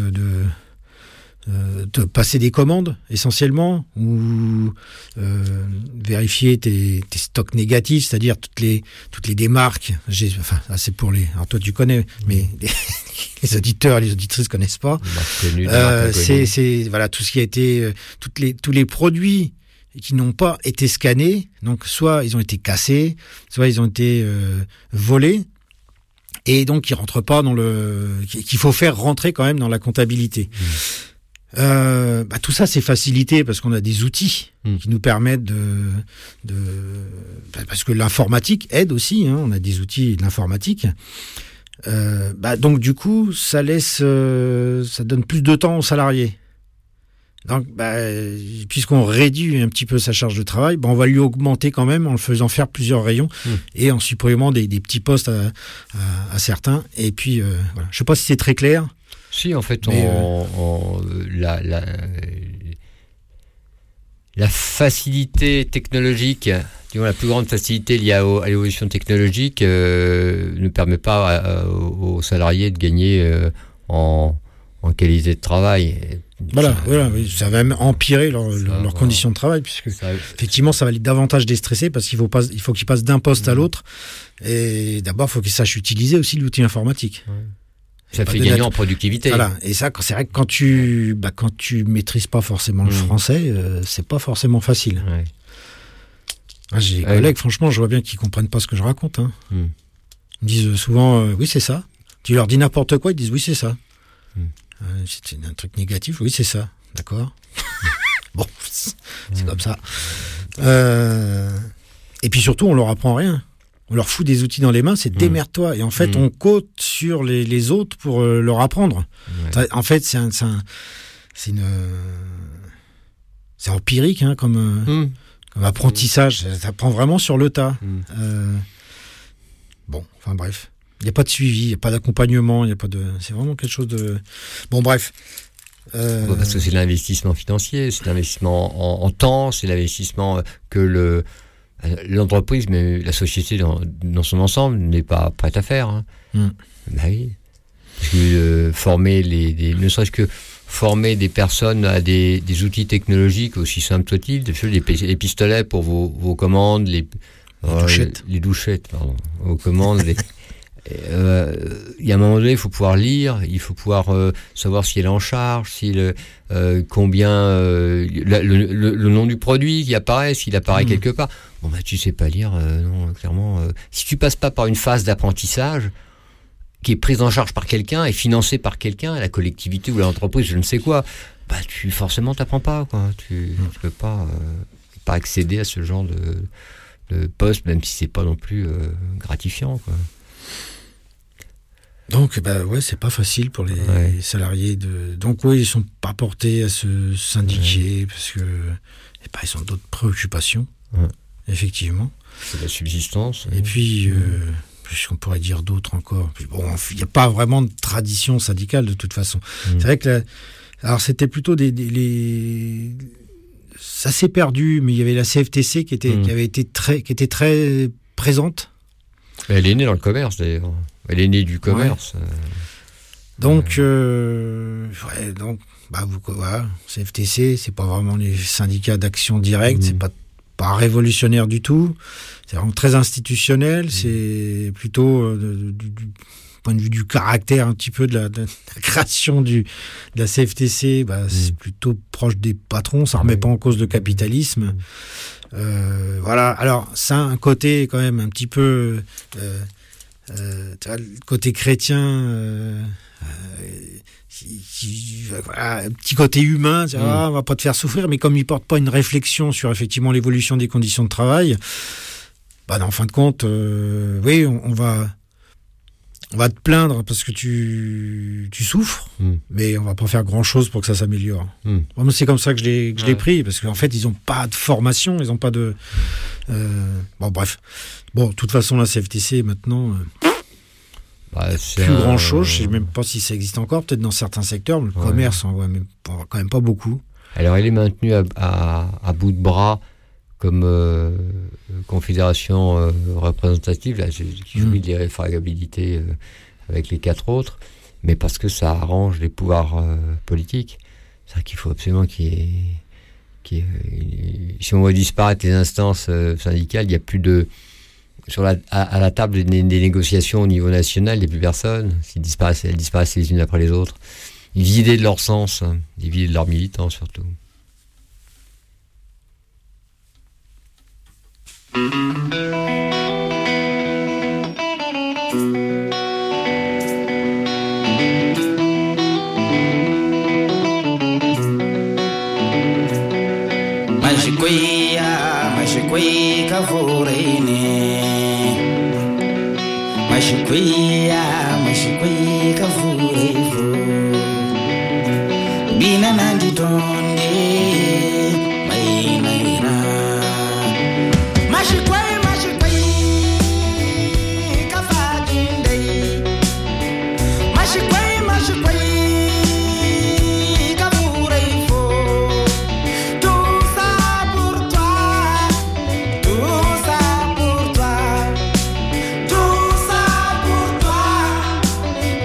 S5: de passer des commandes essentiellement, ou vérifier tes stocks négatifs, c'est-à-dire toutes les démarques. C'est pour les. Alors toi tu connais, mais les auditeurs et les auditrices connaissent pas. C'est voilà tout ce qui a été tous les produits qui n'ont pas été scannés. Donc soit ils ont été cassés, soit ils ont été volés. Et donc ils rentrent pas qu'il faut faire rentrer quand même dans la comptabilité. Tout ça c'est facilité parce qu'on a des outils qui nous permettent parce que l'informatique aide aussi, on a des outils de l'informatique. Donc du coup ça donne plus de temps aux salariés. Donc puisqu'on réduit un petit peu sa charge de travail, on va lui augmenter quand même en le faisant faire plusieurs rayons et en supprimant des petits postes à certains. Et puis voilà. Je sais pas si c'est très clair.
S4: Si, en fait, la facilité technologique, disons, la plus grande facilité liée à l'évolution technologique ne permet pas aux salariés de gagner en qualité de travail.
S5: Voilà, oui, ça va même empirer leurs conditions de travail, puisque effectivement, ça va les davantage déstresser, parce qu'il faut qu'ils passent d'un poste à l'autre. Et d'abord, il faut qu'ils sachent utiliser aussi l'outil informatique.
S4: Ouais. Ça fait gagner en productivité.
S5: Voilà. Et ça, c'est vrai que quand tu maîtrises pas forcément le français, c'est pas forcément facile.
S4: Ouais.
S5: J'ai des collègues, franchement, je vois bien qu'ils comprennent pas ce que je raconte. Hein. Ils me disent souvent, oui, c'est ça. Tu leur dis n'importe quoi, ils disent, oui, c'est ça. C'est un truc négatif, oui, c'est ça. D'accord. Bon, c'est comme ça. Et puis surtout, on leur apprend rien. On leur fout des outils dans les mains, c'est démerde-toi. Et en fait, on cote sur les autres pour leur apprendre. Ouais. En fait, c'est empirique, hein, comme apprentissage. Ça prend vraiment sur le tas. Bon, enfin bref. Il n'y a pas de suivi, il n'y a pas d'accompagnement, c'est vraiment quelque chose de... Bon, bref.
S4: Parce que c'est l'investissement financier, c'est l'investissement en temps, c'est l'investissement que l'entreprise, mais la société dans son ensemble n'est pas prête à faire. Hein. Bah oui. Parce que former ne serait-ce que former des personnes à des outils technologiques, aussi simples soient-ils, les pistolets pour vos commandes, les douchettes, pardon, vos commandes, il y a un moment donné, il faut pouvoir lire, il faut pouvoir savoir si elle est en charge, combien le nom du produit qui apparaît, s'il apparaît quelque part. Bon bah tu sais pas lire, non, clairement. Si tu passes pas par une phase d'apprentissage qui est prise en charge par quelqu'un et financée par quelqu'un, la collectivité ou l'entreprise, je ne sais quoi, bah forcément t'apprends pas, quoi. Tu peux pas accéder à ce genre de poste, même si c'est pas non plus gratifiant, quoi.
S5: Donc, c'est pas facile pour les salariés Donc, ils sont pas portés à se syndiquer parce que, ils ont d'autres préoccupations, effectivement.
S4: C'est la subsistance.
S5: Et puis, on pourrait dire d'autres encore. Bon, il n'y a pas vraiment de tradition syndicale de toute façon. C'est vrai que alors c'était plutôt ça s'est perdu, mais il y avait la CFTC qui était très présente.
S4: Elle est née dans le commerce, d'ailleurs. Elle est née du commerce.
S5: Donc, CFTC, c'est pas vraiment les syndicats d'action directe, c'est pas révolutionnaire du tout. C'est vraiment très institutionnel. C'est plutôt du point de vue du caractère un petit peu de la création de la CFTC. C'est plutôt proche des patrons. Ça remet pas en cause le capitalisme. Voilà. Alors, ça a un côté quand même un petit peu... tu vois, le côté chrétien, un petit côté humain, on va pas te faire souffrir, mais comme il porte pas une réflexion sur effectivement l'évolution des conditions de travail, en fin de compte, on va te plaindre parce que tu souffres, mais on va pas faire grand chose pour que ça s'améliore. Moi, c'est comme ça que je l'ai pris, parce qu'en fait, ils ont pas de formation, ils ont pas de... bref. Bon, de toute façon, la CFTC, maintenant, plus grand-chose. Je ne sais même pas si ça existe encore, peut-être dans certains secteurs, mais le commerce, on voit quand même pas beaucoup.
S4: Alors, elle est maintenue à bout de bras comme confédération représentative, là, qui jouit de l'irréfragabilité avec les 4 autres, mais parce que ça arrange les pouvoirs politiques. C'est-à-dire qu'il faut absolument si on voit disparaître les instances syndicales, il n'y a plus de... à la table des négociations au niveau national, il n'y a plus personne. Elles disparaissent les unes après les autres. Ils vidaient de leur sens, ils vidaient de leurs militants surtout.
S9: Mashikuika furine Mashikuika furefu Bina nanditonde Maina Mashikuika fadinde Mashikuika furefu Tout ça pour toi Tout ça pour toi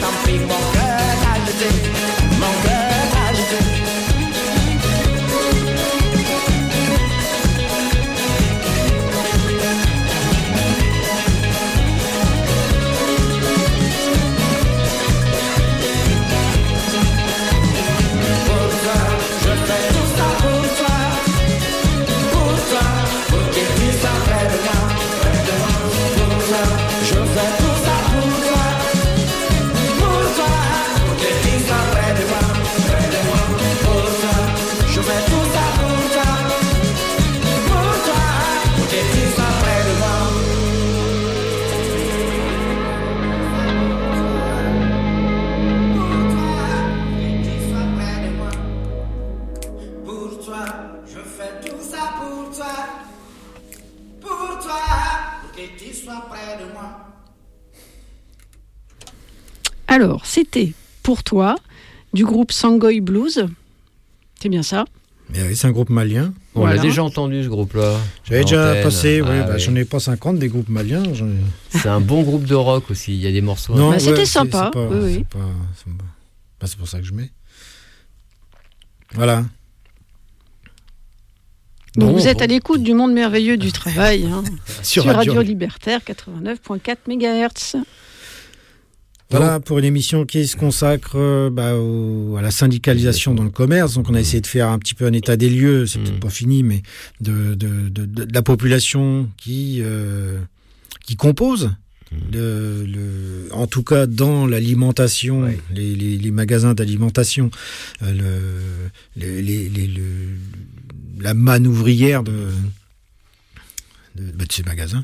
S9: t'en prie, mon cœur agité, mon cœur agité. Pour toi, je fais tout ça pour toi, pour que tu sois près de moi, près de moi. Pour toi, je fais tout ça pour toi, pour que tu sois près de moi, près de moi. Pour toi, je fais tout ça pour toi, pour que tu sois près de moi. Pour toi, je fais tout ça pour toi, pour que tu sois près de moi.
S8: Alors, c'était Pour toi, du groupe Sangoy Blues. C'est bien ça?
S5: Mais oui, c'est un groupe malien.
S4: On
S8: Voilà.
S4: l'a déjà entendu, ce groupe-là.
S5: J'avais déjà
S4: Antenne.
S5: passé,
S4: Ah,
S5: ouais,
S4: oui.
S5: j'en ai pas 50 des groupes maliens.
S4: C'est un bon groupe de rock aussi. Il y a des morceaux.
S5: Non,
S8: Bah, c'était
S5: ouais,
S8: sympa,
S5: C'est pas,
S8: oui, oui.
S5: c'est pas- bah, c'est pour ça que je mets. Voilà.
S8: Donc
S4: Bon,
S8: vous êtes
S4: bon.
S8: à l'écoute du monde merveilleux du travail, hein,
S5: Sur
S8: sur
S5: Radio.
S8: Radio Libertaire 89.4 MHz.
S5: Voilà, pour une émission qui se consacre à la syndicalisation dans le commerce. Donc, on a essayé de faire un petit peu un état des lieux, c'est peut-être pas fini, mais de la population qui compose, en tout cas dans l'alimentation,
S4: Ouais.
S5: les magasins d'alimentation, la manne ouvrière de ces magasins.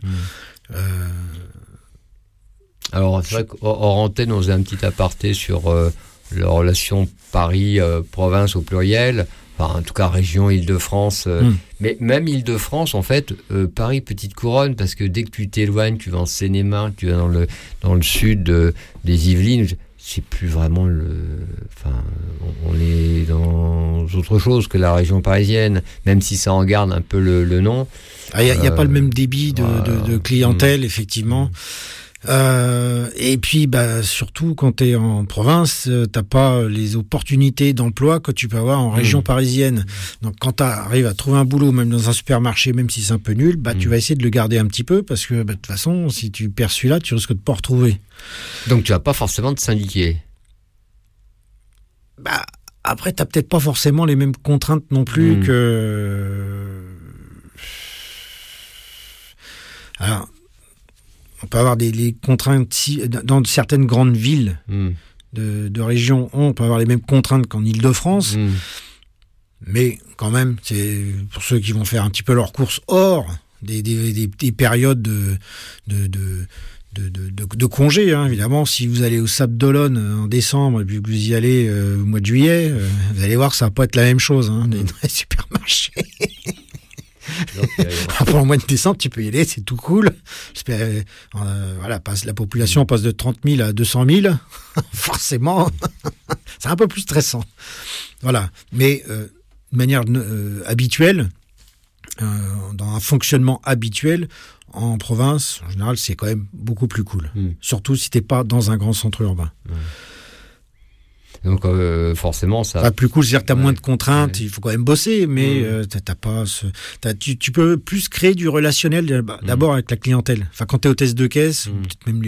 S4: Alors, c'est vrai qu'hors antenne, on faisait un petit aparté sur la relation Paris-province au pluriel. Enfin, en tout cas, région Île-de-France. Mais même Île-de-France, en fait, Paris, petite couronne, parce que dès que tu t'éloignes, tu vas en Seine-et-Marne, tu vas dans le sud des Yvelines, c'est plus vraiment Enfin, on est dans autre chose que la région parisienne, même si ça en garde un peu le nom.
S5: Il n'y a pas le même débit de clientèle, effectivement. Et puis, surtout, quand tu es en province, t'as pas les opportunités d'emploi que tu peux avoir en région parisienne. Donc, quand tu arrives à trouver un boulot, même dans un supermarché, même si c'est un peu nul, tu vas essayer de le garder un petit peu, parce que, de toute façon, si tu perds celui-là, tu risques de pas retrouver.
S4: Donc, tu vas pas forcément te syndiquer.
S5: Après, t'as peut-être pas forcément les mêmes contraintes non plus que... Alors, on peut avoir des contraintes dans certaines grandes villes de région. On peut avoir les mêmes contraintes qu'en Île-de-France. Mais quand même, c'est pour ceux qui vont faire un petit peu leurs courses hors des périodes de congés, hein, évidemment. Si vous allez au Sable d'Olonne en décembre et puis que vous y allez au mois de juillet, vous allez voir que ça va pas être la même chose, hein, dans les supermarchés. Pour le mois de décembre, tu peux y aller, c'est tout cool. La population passe de 30 000 à 200 000. Forcément, c'est un peu plus stressant. Voilà. Mais de manière habituelle, dans un fonctionnement habituel, en province, en général, c'est quand même beaucoup plus cool. Surtout si t'es pas dans un grand centre urbain.
S4: Donc forcément, ça...
S5: Plus cool, c'est-à-dire que t'as moins de contraintes, il faut quand même bosser, mais t'as pas tu peux plus créer du relationnel d'abord avec la clientèle. Enfin, quand t'es hôtesse de caisse, peut-être même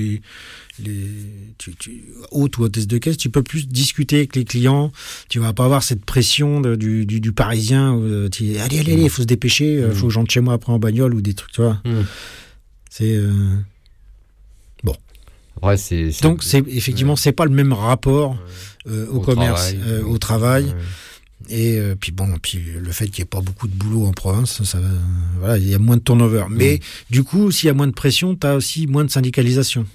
S5: hôte ou hôtesse de caisse, tu peux plus discuter avec les clients, tu vas pas avoir cette pression du Parisien où allez, il faut se dépêcher, faut que j'entre chez moi après en bagnole ou des trucs, tu vois. C'est... Bon.
S4: Ouais,
S5: donc, effectivement, c'est pas le même rapport au commerce, au travail. Et puis le fait qu'il n'y ait pas beaucoup de boulot en province, voilà, il y a moins de turnover. Mais du coup, s'il y a moins de pression, tu as aussi moins de syndicalisation.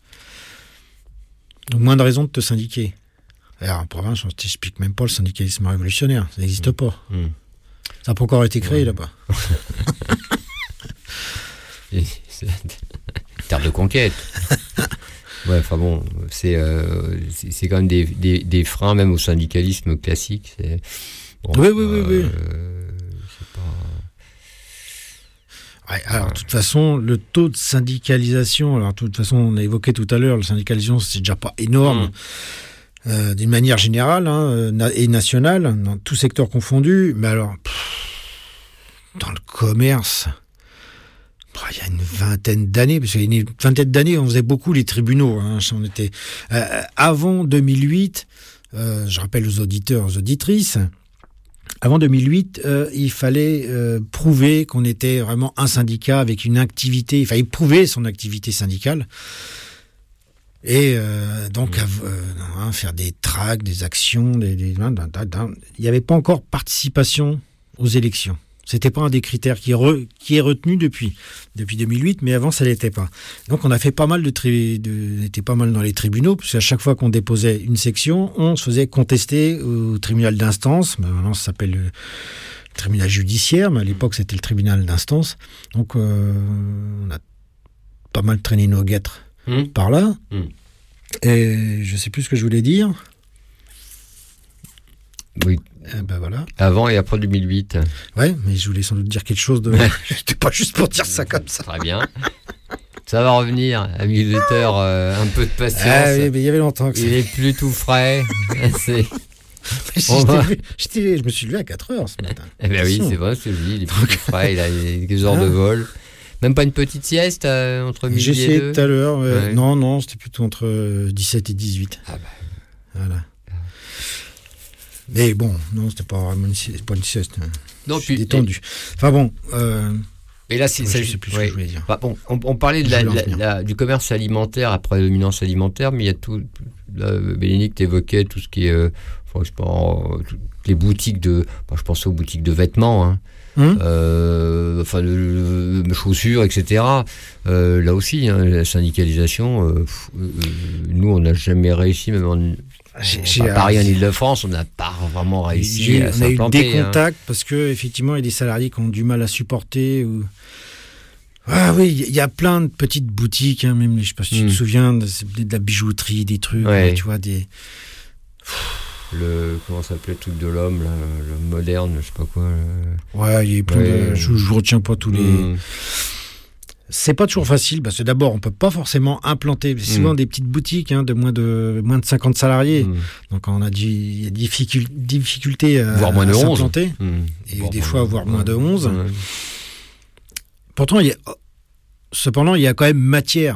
S5: Donc moins de raisons de te syndiquer. Alors, en province, on ne t'explique même pas le syndicalisme révolutionnaire. Ça n'existe pas. Ça n'a pas encore été créé là-bas.
S4: Terre de conquête. Ouais, enfin bon, c'est quand même des freins même au syndicalisme classique. Oui.
S5: C'est pas... Ouais, alors, de toute façon, le taux de syndicalisation, alors, de toute façon, on a évoqué tout à l'heure, la syndicalisation, c'est déjà pas énorme, d'une manière générale, et nationale, dans tout secteur confondu, mais alors, dans le commerce, il y a une vingtaine d'années, parce qu'il y a une vingtaine d'années, on faisait beaucoup les tribunaux, on était, avant 2008, je rappelle aux auditeurs, aux auditrices, avant 2008, il fallait prouver qu'on était vraiment un syndicat avec une activité. Il fallait prouver son activité syndicale. Et donc, faire des tracts, des actions. Il n'y avait pas encore participation aux élections. C'était pas un des critères qui est retenu depuis 2008, mais avant ça l'était pas. Donc on a fait pas mal on était pas mal dans les tribunaux, parce qu'à chaque fois qu'on déposait une section, on se faisait contester au tribunal d'instance. Maintenant ça s'appelle le tribunal judiciaire, mais à l'époque c'était le tribunal d'instance. Donc on a pas mal traîné nos guêtres par là. Et je sais plus ce que je voulais dire.
S4: Oui.
S5: Voilà.
S4: Avant et après 2008.
S5: Ouais, mais je voulais sans doute dire quelque chose de... C'était pas juste pour dire ça comme ça.
S4: Très bien. Ça va revenir, amis auditeurs, un peu de patience.
S5: Oui, mais il y avait longtemps que ça.
S4: Il est plus tout frais.
S5: Je me suis levé à 4 heures ce matin.
S4: Eh bien oui, c'est vrai, ce que je dis, il est plus tout frais, il a quelques heures de vol. Même pas une petite sieste entre midi et 2?
S5: J'ai essayé tout à l'heure.
S4: Ouais.
S5: Non, c'était plutôt entre 17 et 18.
S4: Ah bah.
S5: Voilà. Mais bon, non, c'était pas vraiment une sieste.
S4: Non,
S5: je suis détendu. Enfin bon.
S4: Et là,
S5: je sais plus ce que je voulais dire.
S4: Bah, bon, on parlait du commerce alimentaire après la dominance alimentaire, mais il y a tout. Bénédicte évoquait tout ce qui est, toutes les boutiques de. Je pense aux boutiques de vêtements. Chaussures, etc. Là aussi, la syndicalisation, nous, on n'a jamais réussi, même à Paris, en Ile-de-France, on n'a pas vraiment réussi à s'implanter.
S5: On a eu des contacts parce qu'effectivement, il y a des salariés qui ont du mal à supporter. Ah oui, il y a plein de petites boutiques, même, je ne sais pas si tu te souviens, de la bijouterie, des trucs, tu vois, des...
S4: Comment ça s'appelait, le truc de l'homme, là, le moderne, je sais pas quoi.
S5: Ouais, il y a plein de... Je retiens pas tous les... C'est pas toujours facile, parce que d'abord, on peut pas forcément implanter. C'est souvent des petites boutiques de moins de 50 salariés. Donc, on a il y a difficulté à s'implanter. Et des fois, voire moins de 11. Pourtant, cependant, il y a quand même matière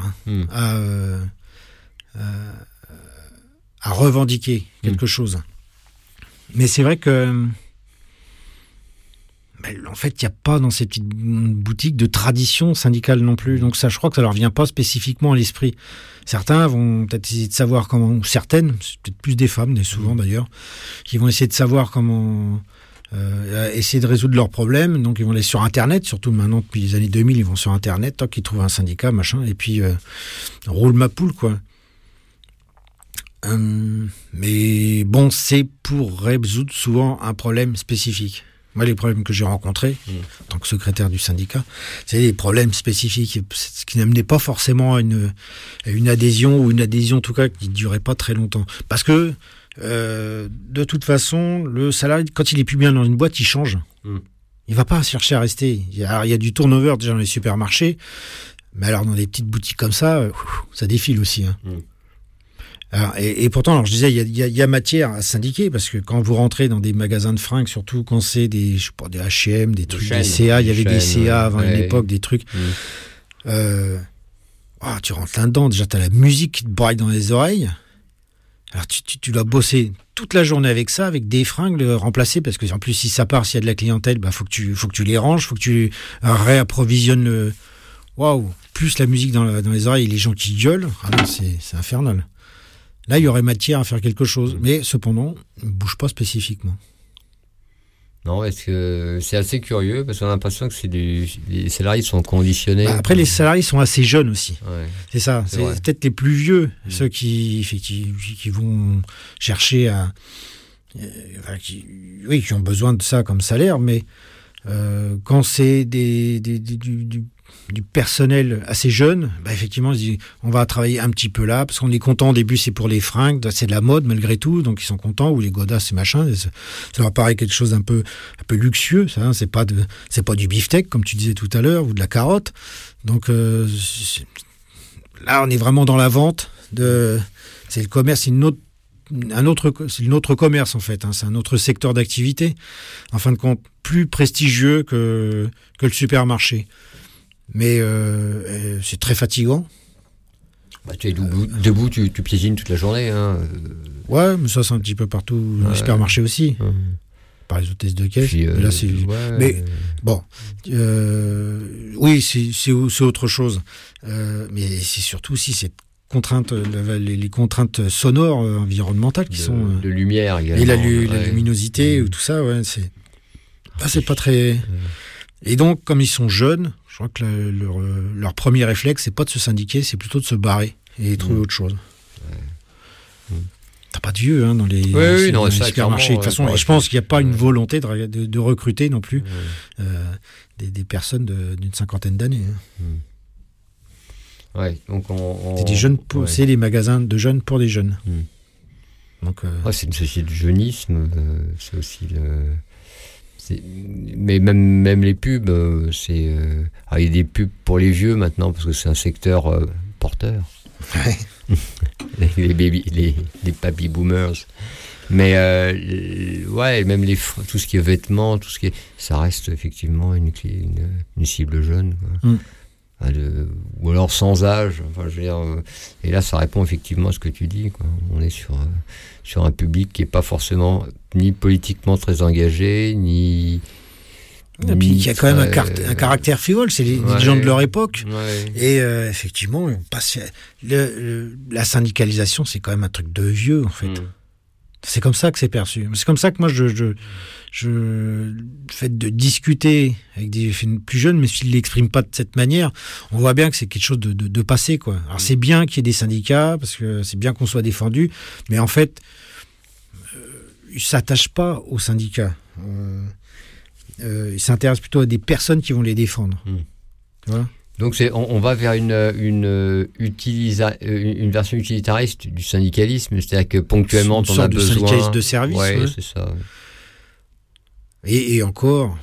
S5: à revendiquer quelque chose. Mais c'est vrai que... En fait, il n'y a pas dans ces petites boutiques de tradition syndicale non plus. Donc ça, je crois que ça ne leur vient pas spécifiquement à l'esprit. Certains vont peut-être essayer de savoir comment... Ou certaines, c'est peut-être plus des femmes, souvent d'ailleurs, qui vont essayer de savoir comment... essayer de résoudre leurs problèmes. Donc ils vont aller sur Internet, surtout maintenant, depuis les années 2000, ils vont sur Internet, tant qu'ils trouvent un syndicat, machin, et puis roule ma poule, quoi. Mais bon, c'est pour résoudre souvent un problème spécifique. Moi, les problèmes que j'ai rencontrés, en tant que secrétaire du syndicat, c'est des problèmes spécifiques, ce qui n'amenait pas forcément à une adhésion, ou une adhésion en tout cas qui ne durait pas très longtemps. Parce que, de toute façon, le salarié, quand il est plus bien dans une boîte, il change. Il va pas chercher à rester. Il y a du turnover déjà dans les supermarchés, mais alors dans des petites boutiques comme ça défile aussi. Alors, et pourtant, alors je disais, il y a matière à syndiquer, parce que quand vous rentrez dans des magasins de fringues, surtout quand c'est des H&M, des trucs, des CA, il y avait des CA avant une époque, des trucs. Tu rentres là-dedans, déjà tu as la musique qui te braille dans les oreilles. Alors tu dois bosser toute la journée avec ça, avec des fringues remplacées, parce que en plus si ça part, s'il y a de la clientèle, faut que tu les ranges, faut que tu réapprovisionnes plus la musique dans les oreilles et les gens qui gueulent. Ah non, c'est infernal. Là, il y aurait matière à faire quelque chose, mais cependant, il ne bouge pas spécifiquement.
S4: Non, est-ce que c'est assez curieux, parce qu'on a l'impression que les salariés sont conditionnés.
S5: Après, les salariés sont assez jeunes aussi.
S4: Ouais.
S5: C'est ça. C'est peut-être les plus vieux, ceux qui vont chercher qui ont besoin de ça comme salaire, mais quand c'est du du personnel assez jeune, effectivement, ils disent, on va travailler un petit peu là, parce qu'on est content, au début, c'est pour les fringues, c'est de la mode, malgré tout, donc ils sont contents, ou les godasses, et machin, ça leur paraît quelque chose un peu luxueux, ça, hein, c'est pas du beefsteak, comme tu disais tout à l'heure, ou de la carotte, donc là, on est vraiment dans la vente, c'est le commerce, c'est un autre commerce, en fait, hein, c'est un autre secteur d'activité, en fin de compte, plus prestigieux que le supermarché. Mais c'est très fatigant.
S4: Tu es debout, tu piétines toute la journée. Hein.
S5: Ouais, mais ça c'est un petit peu partout dans les supermarchés aussi. Par les hôtesses de caisse.
S4: Puis,
S5: là, c'est... Mais bon, oui, c'est autre chose. Mais c'est surtout aussi cette contrainte, les contraintes sonores, environnementales qui sont...
S4: de lumière également.
S5: Et la luminosité, ou tout ça, c'est pas très... Et donc, comme ils sont jeunes, je crois que leur premier réflexe, c'est pas de se syndiquer, c'est plutôt de se barrer et trouver autre chose. T'as pas de vieux dans les supermarchés. De toute façon, et je pense qu'il n'y a pas une volonté de recruter non plus des personnes d'une cinquantaine d'années.
S4: Ouais, donc
S5: c'est des jeunes c'est les magasins de jeunes pour des jeunes. Donc,
S4: c'est une société de jeunisme. C'est aussi mais même les pubs, il y a des pubs pour les vieux maintenant parce que c'est un secteur porteur.
S5: Ouais.
S4: les baby boomers. Mais même tout ce qui est vêtements, ça reste effectivement une cible jeune. Quoi. Ou alors sans âge. Enfin, je veux dire, et là, ça répond effectivement à ce que tu dis. Quoi. On est sur un public qui n'est pas forcément ni politiquement très engagé, ni...
S5: Et puis il y a quand même un caractère frivole, c'est les gens de leur époque.
S4: Ouais.
S5: Et effectivement, la syndicalisation, c'est quand même un truc de vieux, en fait. C'est comme ça que c'est perçu. C'est comme ça que moi, le fait de discuter avec des plus jeunes, mais s'ils ne l'expriment pas de cette manière, on voit bien que c'est quelque chose de passé, quoi. Alors c'est bien qu'il y ait des syndicats, parce que c'est bien qu'on soit défendu, mais en fait, ils ne s'attachent pas aux syndicats. Ils s'intéressent plutôt à des personnes qui vont les défendre. Voilà.
S4: Donc on va vers une version utilitariste du syndicalisme, c'est-à-dire que ponctuellement on a besoin...
S5: de syndicalisme de service.
S4: Ouais, c'est ça.
S5: Et encore...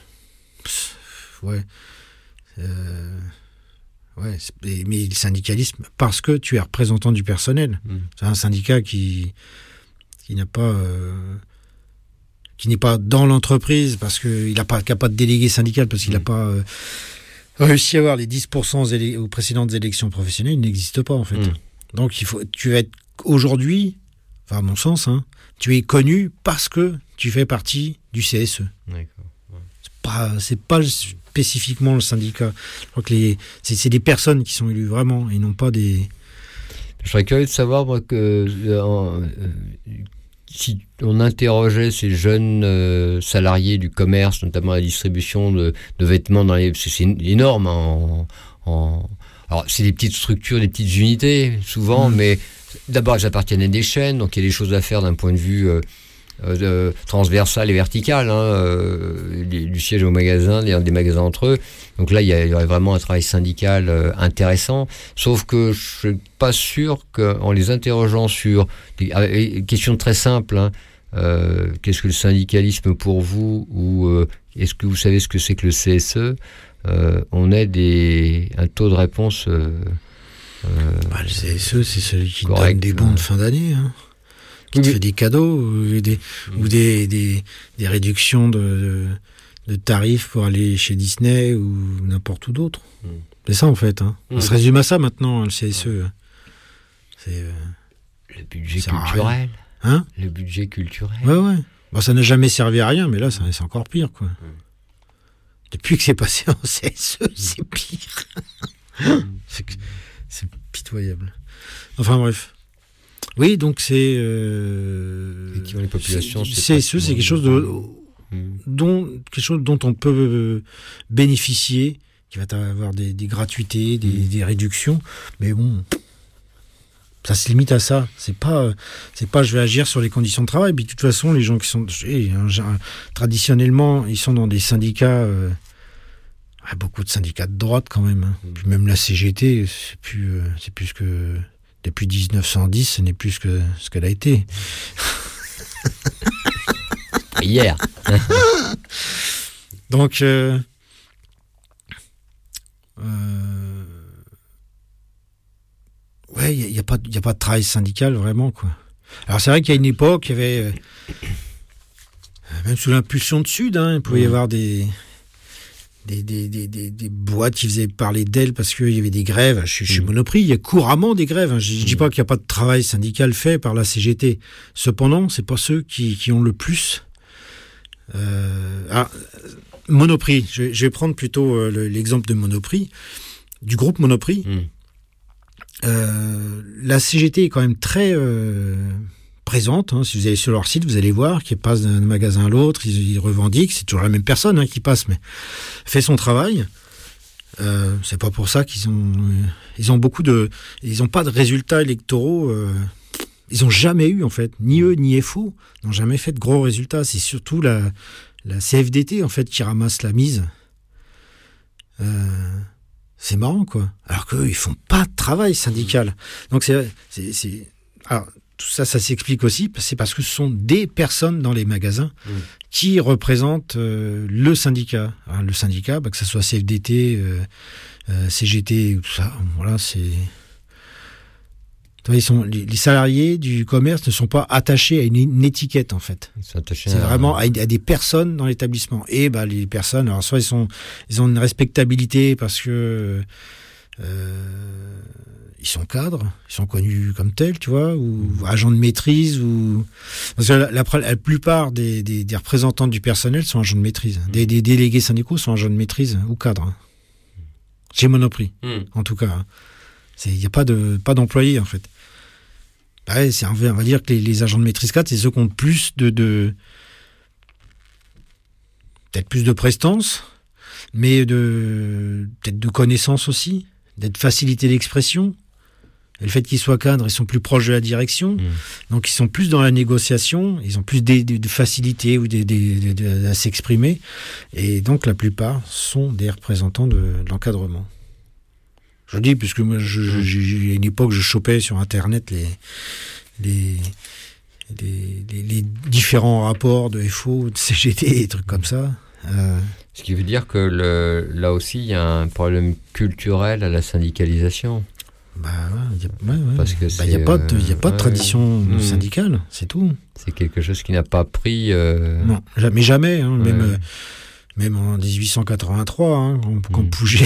S5: mais le syndicalisme, parce que tu es représentant du personnel. C'est un syndicat qui n'a pas... qui n'est pas dans l'entreprise, parce qu'il n'a pas de délégué syndical, parce qu'il n'a pas... réussi à avoir les 10% aux précédentes élections professionnelles, il n'existe pas en fait. Donc tu vas être aujourd'hui, enfin à mon sens, tu es connu parce que tu fais partie du CSE.
S4: D'accord.
S5: C'est pas spécifiquement le syndicat. Je crois que c'est des personnes qui sont élues vraiment et non pas des...
S4: Je serais curieux de savoir moi, si on interrogeait ces jeunes salariés du commerce, notamment la distribution de vêtements c'est énorme. Alors, c'est des petites structures, des petites unités, souvent, mais d'abord, elles appartiennent à des chaînes, donc il y a des choses à faire d'un point de vue transversal et vertical, du siège au magasin, des magasins entre eux. Donc là, il y aurait vraiment un travail syndical intéressant, sauf que je ne suis pas sûr qu'en les interrogeant sur des questions très simples, qu'est-ce que le syndicalisme pour vous, ou est-ce que vous savez ce que c'est que le CSE, on ait un taux de réponse
S5: le CSE, c'est celui qui
S4: correct,
S5: donne des bons de fin d'année, qui te fait des cadeaux ou des réductions de tarifs pour aller chez Disney ou n'importe où d'autre. C'est ça en fait. Ça se résume à ça maintenant, le CSE. C'est
S4: le budget culturel. Le budget culturel.
S5: Ouais. Bon, ça n'a jamais servi à rien, mais là, c'est encore pire, quoi. Depuis que c'est passé en CSE, c'est pire. C'est pitoyable. Enfin bref. Oui, donc c'est...
S4: les populations...
S5: CSE, c'est quelque chose dont on peut bénéficier, qui va avoir des gratuités, des réductions, mais bon... Ça se limite à ça. C'est pas je vais agir sur les conditions de travail. Puis de toute façon, les gens qui sont traditionnellement, ils sont dans des syndicats beaucoup de syndicats de droite quand même. Hein. Puis même la CGT, c'est plus ce que depuis 1910, ce n'est plus ce qu'elle a été.
S4: Hier.
S5: Donc, ouais, il y a pas de travail syndical vraiment, quoi. Alors c'est vrai qu'il y a une époque, il y avait même sous l'impulsion de Sud, hein, il pouvait y avoir des boîtes qui faisaient parler d'elles parce qu'il y avait des grèves. Chez Monoprix, il y a couramment des grèves. Hein. Je ne dis pas qu'il n'y a pas de travail syndical fait par la CGT. Cependant, c'est pas ceux qui ont le plus. Monoprix, je vais prendre plutôt l'exemple de Monoprix, du groupe Monoprix. La CGT est quand même très présente. Hein. Si vous allez sur leur site, vous allez voir qu'ils passent d'un magasin à l'autre, ils revendiquent. C'est toujours la même personne qui passe, mais fait son travail. C'est pas pour ça qu'ils ont beaucoup de, ils n'ont pas de résultats électoraux. Ils n'ont jamais eu, en fait, ni eux ni FO n'ont jamais fait de gros résultats. C'est surtout la CFDT, en fait, qui ramasse la mise. C'est marrant, quoi. Alors qu'eux, ils font pas de travail syndical. Donc, alors, tout ça s'explique aussi, c'est parce que ce sont des personnes dans les magasins qui représentent le syndicat. Alors, le syndicat, que ce soit CFDT, CGT, tout ça, voilà, c'est... Les salariés du commerce ne sont pas attachés à une étiquette, en fait. C'est vraiment à des personnes dans l'établissement. Et les personnes, alors soit ils ont une respectabilité parce que ils sont cadres, ils sont connus comme tels, tu vois, ou agents de maîtrise, ou parce que la plupart des représentants du personnel sont agents de maîtrise. Des délégués syndicaux sont agents de maîtrise ou cadres. Chez Monoprix, en tout cas. Il n'y a pas d'employés, en fait. On va dire que les agents de maîtrise 4, c'est ceux qui ont plus peut-être plus de prestance, mais peut-être de connaissances aussi, d'être facilité d'expression. Et le fait qu'ils soient cadres, ils sont plus proches de la direction, donc ils sont plus dans la négociation, ils ont plus de facilité ou à s'exprimer, et donc la plupart sont des représentants de l'encadrement. Je dis, puisque moi, à une époque, je chopais sur Internet les différents rapports de FO, de CGT, des trucs comme ça.
S4: Ce qui veut dire que là aussi, il y a un problème culturel à la syndicalisation.
S5: Parce que il n'y a pas de tradition syndicale, c'est tout.
S4: C'est quelque chose qui n'a pas pris...
S5: Non, jamais. Hein, même en 1883, quand Pouget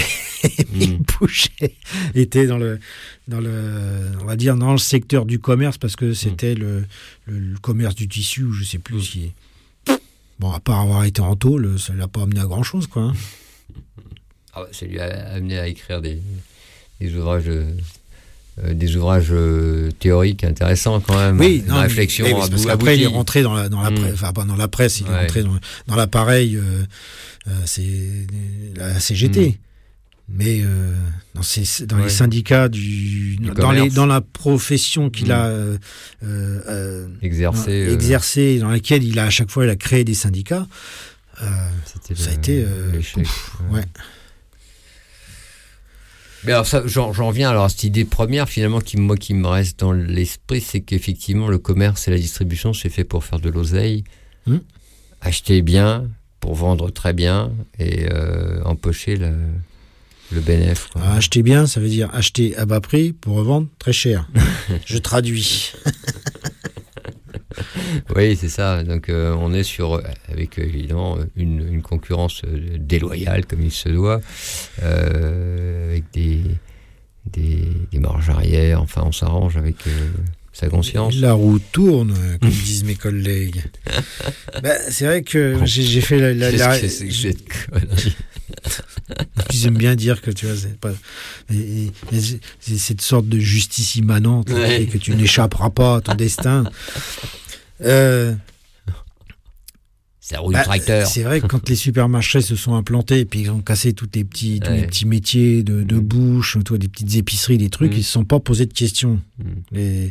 S5: était dans le, on va dire, dans le secteur du commerce, parce que c'était le commerce du tissu, ou je sais plus ce qui est. Bon, à part avoir été en tôle, ça ne l'a pas amené à grand chose, quoi.
S4: Ça lui a amené à écrire des ouvrages théoriques intéressants quand même.
S5: Oui,
S4: une réflexion
S5: parce qu'après il est rentré dans la presse, enfin pas dans la presse, il est rentré dans l'appareil, c'est la CGT. Mais dans les syndicats dans la profession qu'il a exercé, dans laquelle il a à chaque fois créé des syndicats, ça a été
S4: l'échec.
S5: Ouais.
S4: Mais alors j'en reviens à cette idée première finalement qui me reste dans l'esprit, c'est qu'effectivement le commerce et la distribution c'est fait pour faire de l'oseille, acheter bien pour vendre très bien et empocher le bénéfice.
S5: Acheter bien, ça veut dire acheter à bas prix pour revendre très cher. Je traduis.
S4: Oui, c'est ça. Donc on est avec évidemment une concurrence déloyale comme il se doit, avec des marges arrière. Enfin, on s'arrange avec sa conscience.
S5: La roue tourne, comme disent mes collègues. C'est vrai que j'ai fait
S4: Qu'est-ce que c'est que cette connerie?
S5: Ils aiment bien dire que tu vois, c'est cette sorte de justice immanente et que tu n'échapperas pas à ton destin.
S4: Ça roule le tracteur.
S5: C'est vrai que quand les supermarchés se sont implantés et puis ils ont cassé tous les petits métiers de bouche, des petites épiceries, des trucs, ils se sont pas posé de questions. Les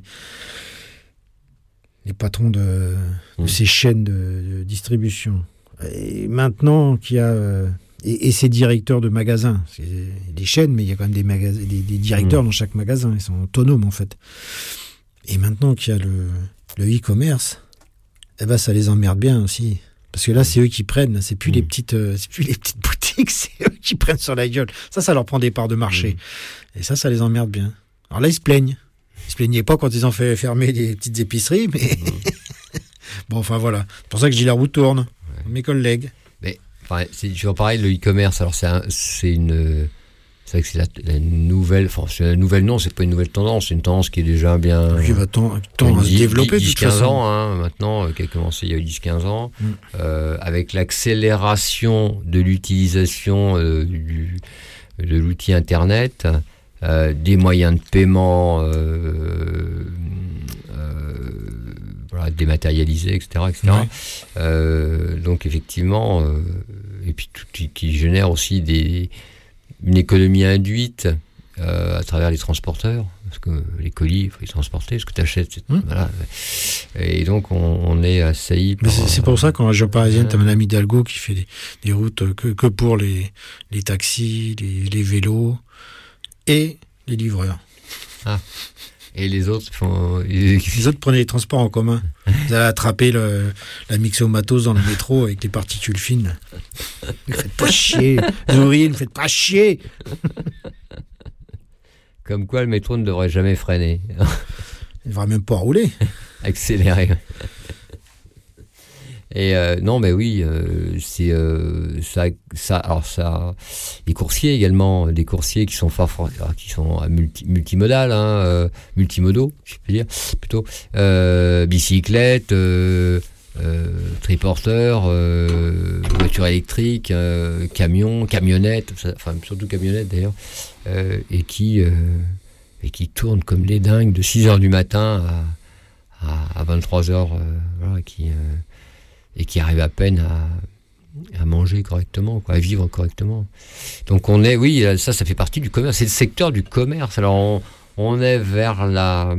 S5: patrons de ces chaînes de distribution. Et maintenant qu'il y a Et c'est directeurs de magasins. C'est des chaînes, mais il y a quand même des directeurs dans chaque magasin. Ils sont autonomes, en fait. Et maintenant qu'il y a le e-commerce, eh ben, ça les emmerde bien aussi. Parce que là, c'est eux qui prennent. C'est plus les petites boutiques, c'est eux qui prennent sur la gueule. Ça leur prend des parts de marché. Et ça les emmerde bien. Alors là, ils se plaignent. Ils se plaignaient pas quand ils ont fait fermer les petites épiceries, mais bon, enfin voilà. C'est pour ça que je dis la roue tourne. Mes collègues.
S4: Mais enfin, c'est toujours pareil, le e-commerce. Alors c'est vrai que c'est la nouvelle. Enfin, c'est la nouvelle, non, c'est pas une nouvelle tendance. C'est une tendance qui est déjà bien.
S5: Qui va tendre à se développer.
S4: 10-15 ans, hein, maintenant, qui a commencé il y a 10-15 ans, avec l'accélération de l'utilisation de l'outil Internet. Des moyens de paiement dématérialisés, etc. Ouais. Donc effectivement, et puis tout qui génère aussi une économie induite à travers les transporteurs, parce que les colis, il faut les transporter, ce que tu achètes, voilà. Et donc on est assailli par...
S5: Mais c'est pour ça qu'en région parisienne, tu as Madame Hidalgo qui fait des routes que pour les taxis, les vélos et les livreurs.
S4: Ah. Et les autres font...
S5: Les autres prenaient les transports en commun. Vous allez attraper la myxomatose dans le métro avec les particules fines. Ne faites pas chier. Les ouvriers, ne faites pas chier.
S4: Comme quoi, le métro ne devrait jamais freiner.
S5: Il ne devrait même pas rouler.
S4: Accélérer. Et non, mais oui, c'est ça. Alors ça, les coursiers également, des coursiers qui sont multimodales, multimodaux, je peux dire, plutôt bicyclette, triporteur, voiture électrique, camion, camionnette, enfin surtout camionnette d'ailleurs, et qui tournent comme des dingues de 6h du matin à 23h, voilà, et qui arrive à peine à manger correctement, quoi, à vivre correctement. Donc ça fait partie du commerce, c'est le secteur du commerce. Alors on est vers la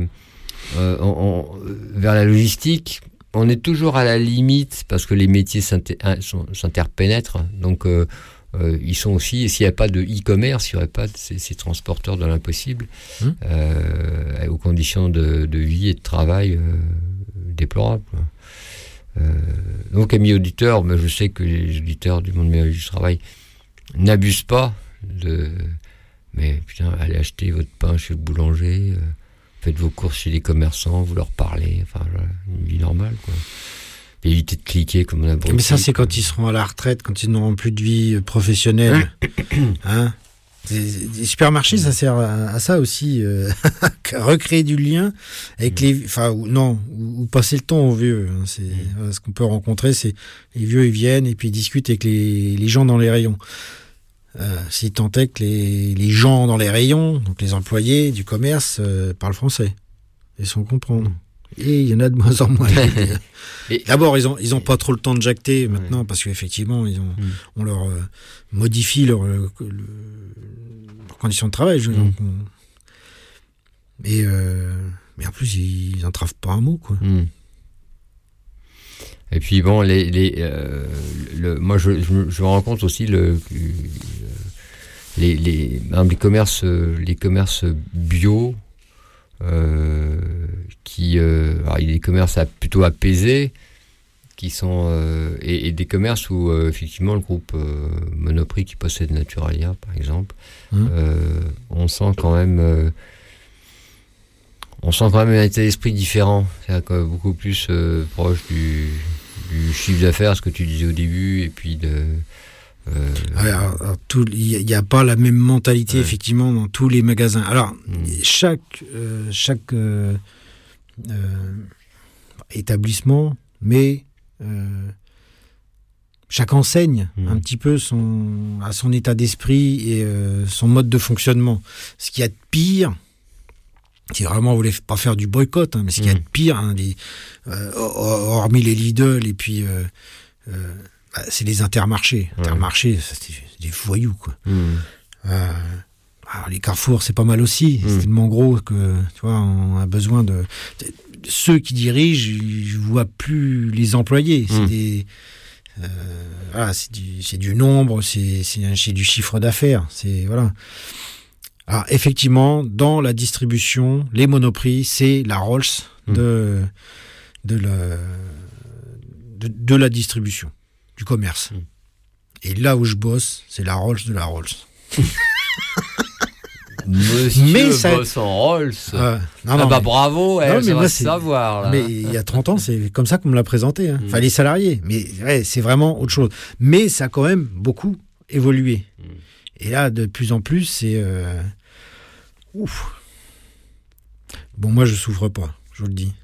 S4: logistique, on est toujours à la limite parce que les métiers s'interpénètrent, donc ils sont aussi, s'il n'y a pas de e-commerce, il n'y aurait pas ces transporteurs de l'impossible, aux conditions de vie et de travail déplorables, quoi. Donc, amis auditeurs, mais je sais que les auditeurs du Monde Merveilleux du Travail n'abusent pas mais putain, allez acheter votre pain chez le boulanger, faites vos courses chez les commerçants, vous leur parlez, enfin, une vie normale, quoi. Évitez de cliquer comme un abruti.
S5: Mais ça, c'est quand ils seront à la retraite, quand ils n'auront plus de vie professionnelle. Hein? Les supermarchés, ça sert à ça aussi, à recréer du lien avec ou passer le temps aux vieux. Hein, ce qu'on peut rencontrer, c'est les vieux, ils viennent et puis ils discutent avec les gens dans les rayons. S'ils tentaient que les gens dans les rayons, donc les employés du commerce, parlent français et sont comprendre. Et il y en a de moins en moins. D'abord, ils ont pas trop le temps de jacter maintenant, parce qu'effectivement, on leur modifie leurs conditions de travail. Mais en plus, ils n'entravent pas un mot, quoi.
S4: Et puis bon, moi je me rends compte aussi les commerces bio. Il y a des commerces plutôt apaisés qui sont et des commerces où effectivement le groupe Monoprix qui possède Naturalia par exemple, on sent quand même un état d'esprit différent, c'est-à-dire beaucoup plus proche du chiffre d'affaires, ce que tu disais au début, et puis
S5: il n'y a pas la même mentalité effectivement dans tous les magasins. Alors chaque établissement, mais chaque enseigne un petit peu à son état d'esprit et son mode de fonctionnement. Ce qu'il y a de pire, si vraiment vous voulez pas faire du boycott, mais ce qu'il y a de pire, hormis les Lidl et puis c'est les Intermarchés. Intermarchés, c'est des voyous, quoi. Alors les Carrefour, c'est pas mal aussi. C'est tellement gros que, tu vois, on a besoin ceux qui dirigent, je vois plus les employés. Voilà, c'est du nombre, c'est du chiffre d'affaires. Voilà. Alors effectivement, dans la distribution, les Monoprix, c'est la Rolls de la distribution, du commerce. Et là où je bosse, c'est la Rolls de la Rolls.
S4: Monsieur bosse en Rolls. Bravo, ça va se savoir. Là.
S5: Mais il y a 30 ans, c'est comme ça qu'on me l'a présenté. Hein. Enfin, les salariés. Mais ouais, c'est vraiment autre chose. Mais ça a quand même beaucoup évolué. Et là, de plus en plus, c'est... Ouf. Bon, moi, je souffre pas, je vous le dis.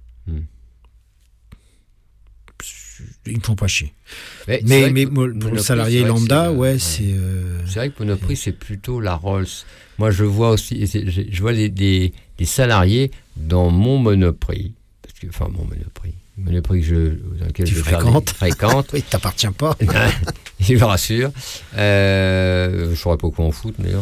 S5: Ils me font pas chier. Mais pour le salarié lambda, c'est...
S4: C'est vrai que Monoprix, c'est plutôt la Rolls. Moi, je vois aussi... Je vois des salariés dans mon Monoprix. Mon Monoprix dans lequel
S5: tu
S4: je
S5: fréquentes.
S4: Oui,
S5: t'appartient pas.
S4: Je me rassure. Je ne saurais pas quoi en foutre, d'ailleurs.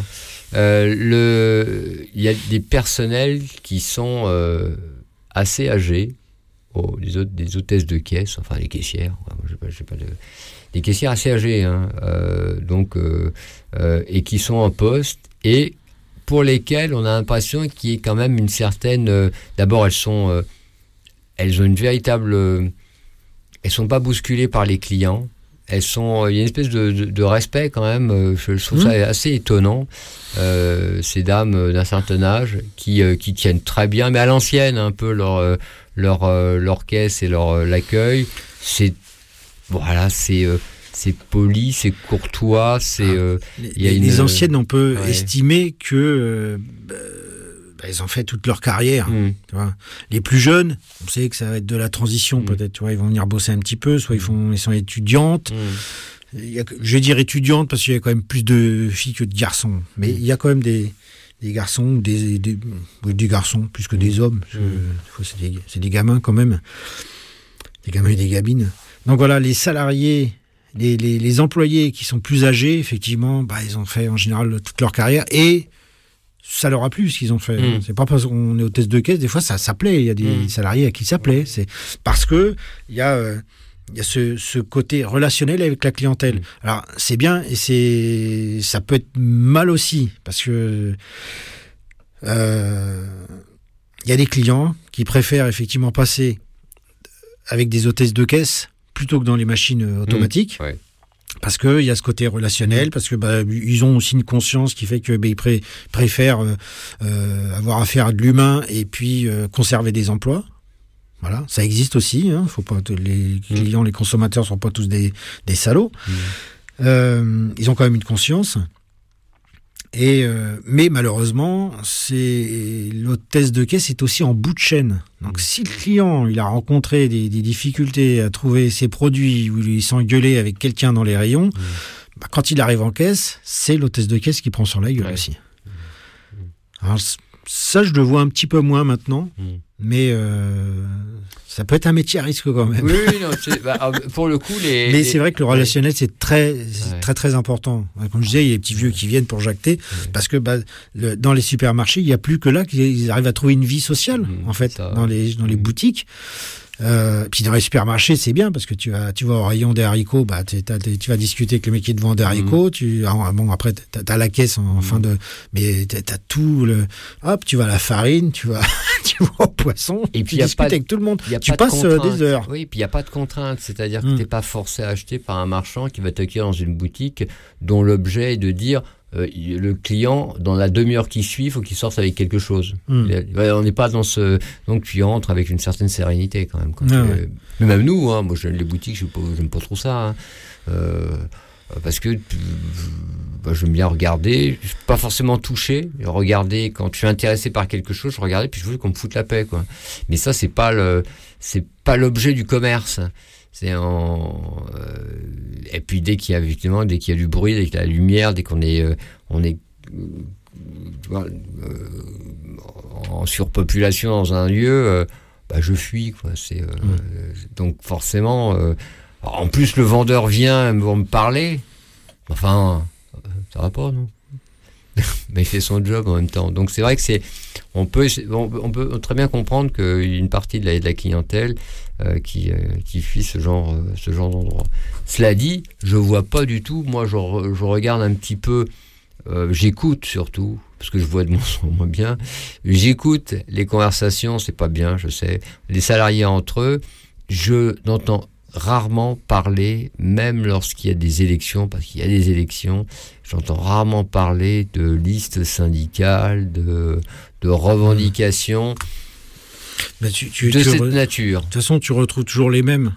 S4: Il y a des personnels qui sont assez âgés, des hôtesses de caisse, enfin les caissières. Moi, j'ai pas des caissières assez âgées, hein, et qui sont en poste et pour lesquelles on a l'impression qu'il y ait quand même une certaine. D'abord, elles ont une véritable. Elles sont pas bousculées par les clients. Il y a une espèce de respect quand même. Je trouve ça assez étonnant. Ces dames d'un certain âge qui tiennent très bien, mais à l'ancienne un peu leur caisse et l'accueil. C'est poli, c'est courtois.
S5: Les anciennes, on peut estimer que elles ont fait toute leur carrière. Tu vois. Les plus jeunes, on sait que ça va être de la transition peut-être. Tu vois, ils vont venir bosser un petit peu, soit ils sont étudiantes. Je vais dire étudiantes parce qu'il y a quand même plus de filles que de garçons. Mais il y a quand même des garçons, des garçons plus que des hommes. C'est des gamins quand même. Des gamins et des gamines. Donc voilà, les salariés, les employés qui sont plus âgés, effectivement, ils ont fait en général toute leur carrière et ça leur a plu ce qu'ils ont fait. C'est pas parce qu'on est hôtesse de caisse, des fois ça plaît. Il y a des salariés à qui ça plaît. C'est parce que il y a ce côté relationnel avec la clientèle. Alors c'est bien et ça peut être mal aussi parce que il y a des clients qui préfèrent effectivement passer avec des hôtesses de caisse plutôt que dans les machines automatiques. Parce qu'il y a ce côté relationnel, parce que ils ont aussi une conscience qui fait que ils préfèrent avoir affaire à de l'humain et puis conserver des emplois. Voilà, ça existe aussi. Faut pas les clients, les consommateurs sont pas tous des salauds. Ils ont quand même une conscience. Mais malheureusement, l'hôtesse de caisse est aussi en bout de chaîne. Donc si le client il a rencontré des difficultés à trouver ses produits ou il s'engueulait avec quelqu'un dans les rayons, quand il arrive en caisse, c'est l'hôtesse de caisse qui prend sur la gueule aussi. Alors, ça, je le vois un petit peu moins maintenant, mais ça peut être un métier à risque quand même.
S4: Oui, non, pour le coup,
S5: mais c'est vrai que le relationnel, c'est très, très important. Comme je disais, il y a des petits vieux qui viennent pour jacter, parce que dans les supermarchés, il n'y a plus que là qu'ils arrivent à trouver une vie sociale, en fait, dans les boutiques. Puis dans les supermarchés, c'est bien parce que tu vas au rayon des haricots, tu vas discuter avec le mec qui te vend des haricots. Après t'as la caisse en fin de, mais t'as tout tu vas à la farine, tu vas au poisson. Et puis tu discutes avec tout le monde. Tu passes des heures.
S4: Oui, puis il y a pas de contrainte, c'est-à-dire que t'es pas forcé à acheter par un marchand qui va t'accueillir dans une boutique dont l'objet est de dire. Le client, dans la demi-heure qui suit, il faut qu'il sorte avec quelque chose. On n'est pas dans ce... Donc, tu y rentres avec une certaine sérénité, quand même. Mais même nous, moi, les boutiques, j'aime pas trop ça. Parce que j'aime bien regarder, pas forcément toucher, regarder, quand je suis intéressé par quelque chose, je regarde, puis je veux qu'on me foute la paix, quoi. Mais ça, c'est pas l'objet du commerce. Et puis dès qu'il y a du bruit, dès qu'il y a la lumière, dès qu'on est en surpopulation dans un lieu, je fuis, quoi. Donc forcément, en plus le vendeur vient me parler. Enfin, ça va pas, non? mais il fait son job en même temps. Donc c'est vrai que on peut très bien comprendre qu'une partie de la clientèle qui fuit ce genre d'endroit. Cela dit, je vois pas du tout. Moi, je regarde un petit peu. J'écoute surtout, parce que je vois de moins bien. J'écoute les conversations, c'est pas bien, je sais. Les salariés entre eux, je n'entends rarement parler, même lorsqu'il y a des élections, parce qu'il y a des élections, j'entends rarement parler de listes syndicales, de revendications de cette nature.
S5: De toute façon, tu retrouves toujours les mêmes.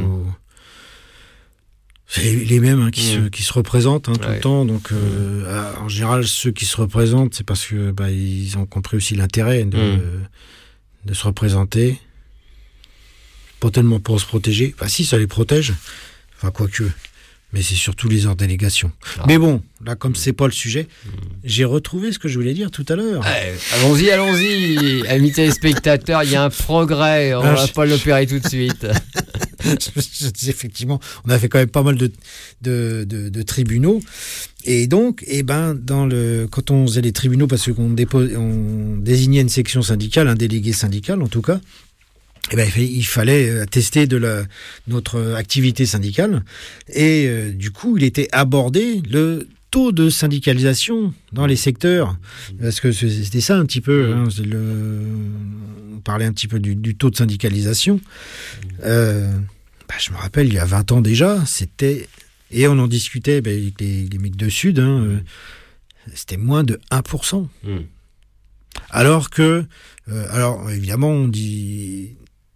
S5: C'est les mêmes qui se représentent tout le temps. Donc, en général, ceux qui se représentent, c'est parce que ils ont compris aussi l'intérêt de se représenter. Pas tellement pour se protéger. Si, ça les protège. Enfin, quoique. Mais c'est surtout les hors délégations. Mais bon, là, comme c'est pas le sujet, j'ai retrouvé ce que je voulais dire tout à l'heure.
S4: Allons-y, amis téléspectateurs, il y a un progrès. On va pas l'opérer tout de suite.
S5: Effectivement, on a fait quand même pas mal de tribunaux. Et donc, quand on faisait les tribunaux, parce qu'on désignait une section syndicale, un délégué syndical en tout cas, il fallait attester de notre activité syndicale. Et du coup, il était abordé le taux de syndicalisation dans les secteurs. Parce que c'était ça un petit peu. On parlait un petit peu du taux de syndicalisation. Je me rappelle, il y a 20 ans déjà, et on en discutait avec les mecs de Sud, c'était moins de 1%. Alors que, évidemment, on dit...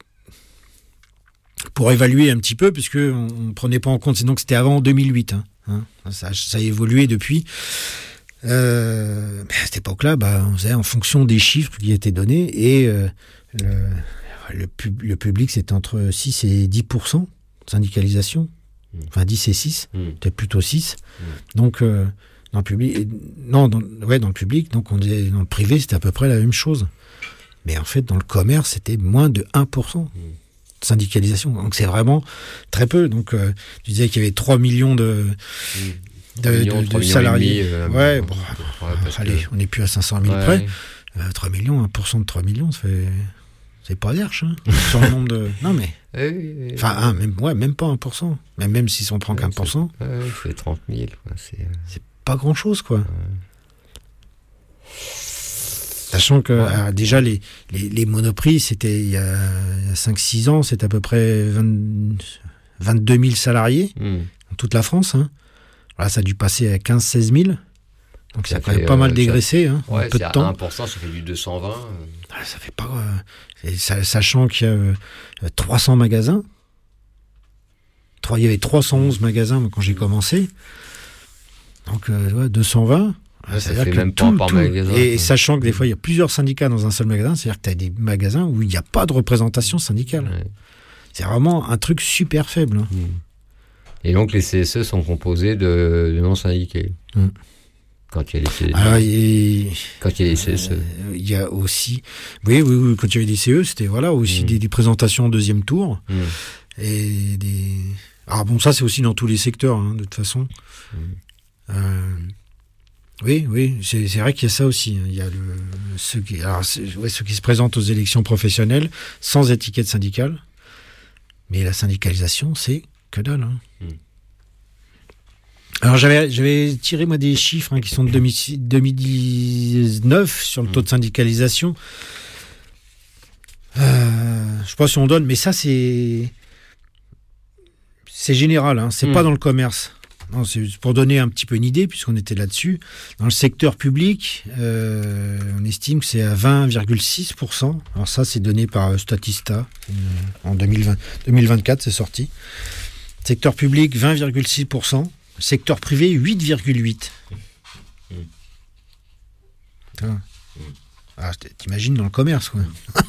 S5: Pour évaluer un petit peu, puisque on ne prenait pas en compte, sinon que c'était avant 2008. Ça a évolué depuis. À cette époque-là, on faisait en fonction des chiffres qui étaient donnés, et le public, c'était entre 6 et 10% de syndicalisation. Enfin, 10 et 6, peut-être plutôt 6. Donc, dans le public, dans le public, donc on disait, dans le privé, c'était à peu près la même chose. Mais en fait, dans le commerce, c'était moins de 1%. Syndicalisation, donc c'est vraiment très peu. Donc tu disais qu'il y avait 3 millions de salariés. Allez, on n'est plus à 500 000 près. 3 millions, 1% de 3 millions, c'est pas d'herche. Sur le nombre de... Non mais... Enfin, même pas 1%. Même si on prend qu'1%.
S4: C'est 30 000.
S5: C'est pas grand-chose, quoi. Sachant que déjà les Monoprix, c'était il y a 5-6 ans, c'était à peu près 22 000 salariés dans toute la France. Là, ça a dû passer à 15-16 000. Donc ça a quand même pas mal dégraissé. En peu de temps.
S4: 1%, ça fait du 220.
S5: Ça fait pas... sachant qu'il y a 300 magasins. Il y avait 311 magasins quand j'ai commencé. Donc 220...
S4: ça fait même pas par magasin.
S5: Et sachant que des fois, il y a plusieurs syndicats dans un seul magasin, c'est-à-dire que tu as des magasins où il n'y a pas de représentation syndicale. C'est vraiment un truc super faible.
S4: Et donc, les CSE sont composés de non-syndiqués. Quand il y a les CSE. Quand il y a les CSE.
S5: Il y a aussi... Oui, quand il y avait des CE, c'était aussi des présentations en deuxième tour. Et des... Alors bon, ça, c'est aussi dans tous les secteurs, de toute façon. Oui, c'est vrai qu'il y a ça aussi. Il y a ceux qui se présentent aux élections professionnelles sans étiquette syndicale. Mais la syndicalisation, c'est que dalle. Alors j'avais tiré moi des chiffres qui sont de 2019 sur le taux de syndicalisation. Je sais pas si on donne, mais ça c'est général. C'est pas dans le commerce. Non, c'est pour donner un petit peu une idée, puisqu'on était là-dessus. Dans le secteur public, on estime que c'est à 20,6%. Alors ça, c'est donné par Statista en 2024, c'est sorti. Secteur public, 20,6%. Secteur privé, 8,8%. T'imagines dans le commerce, quoi.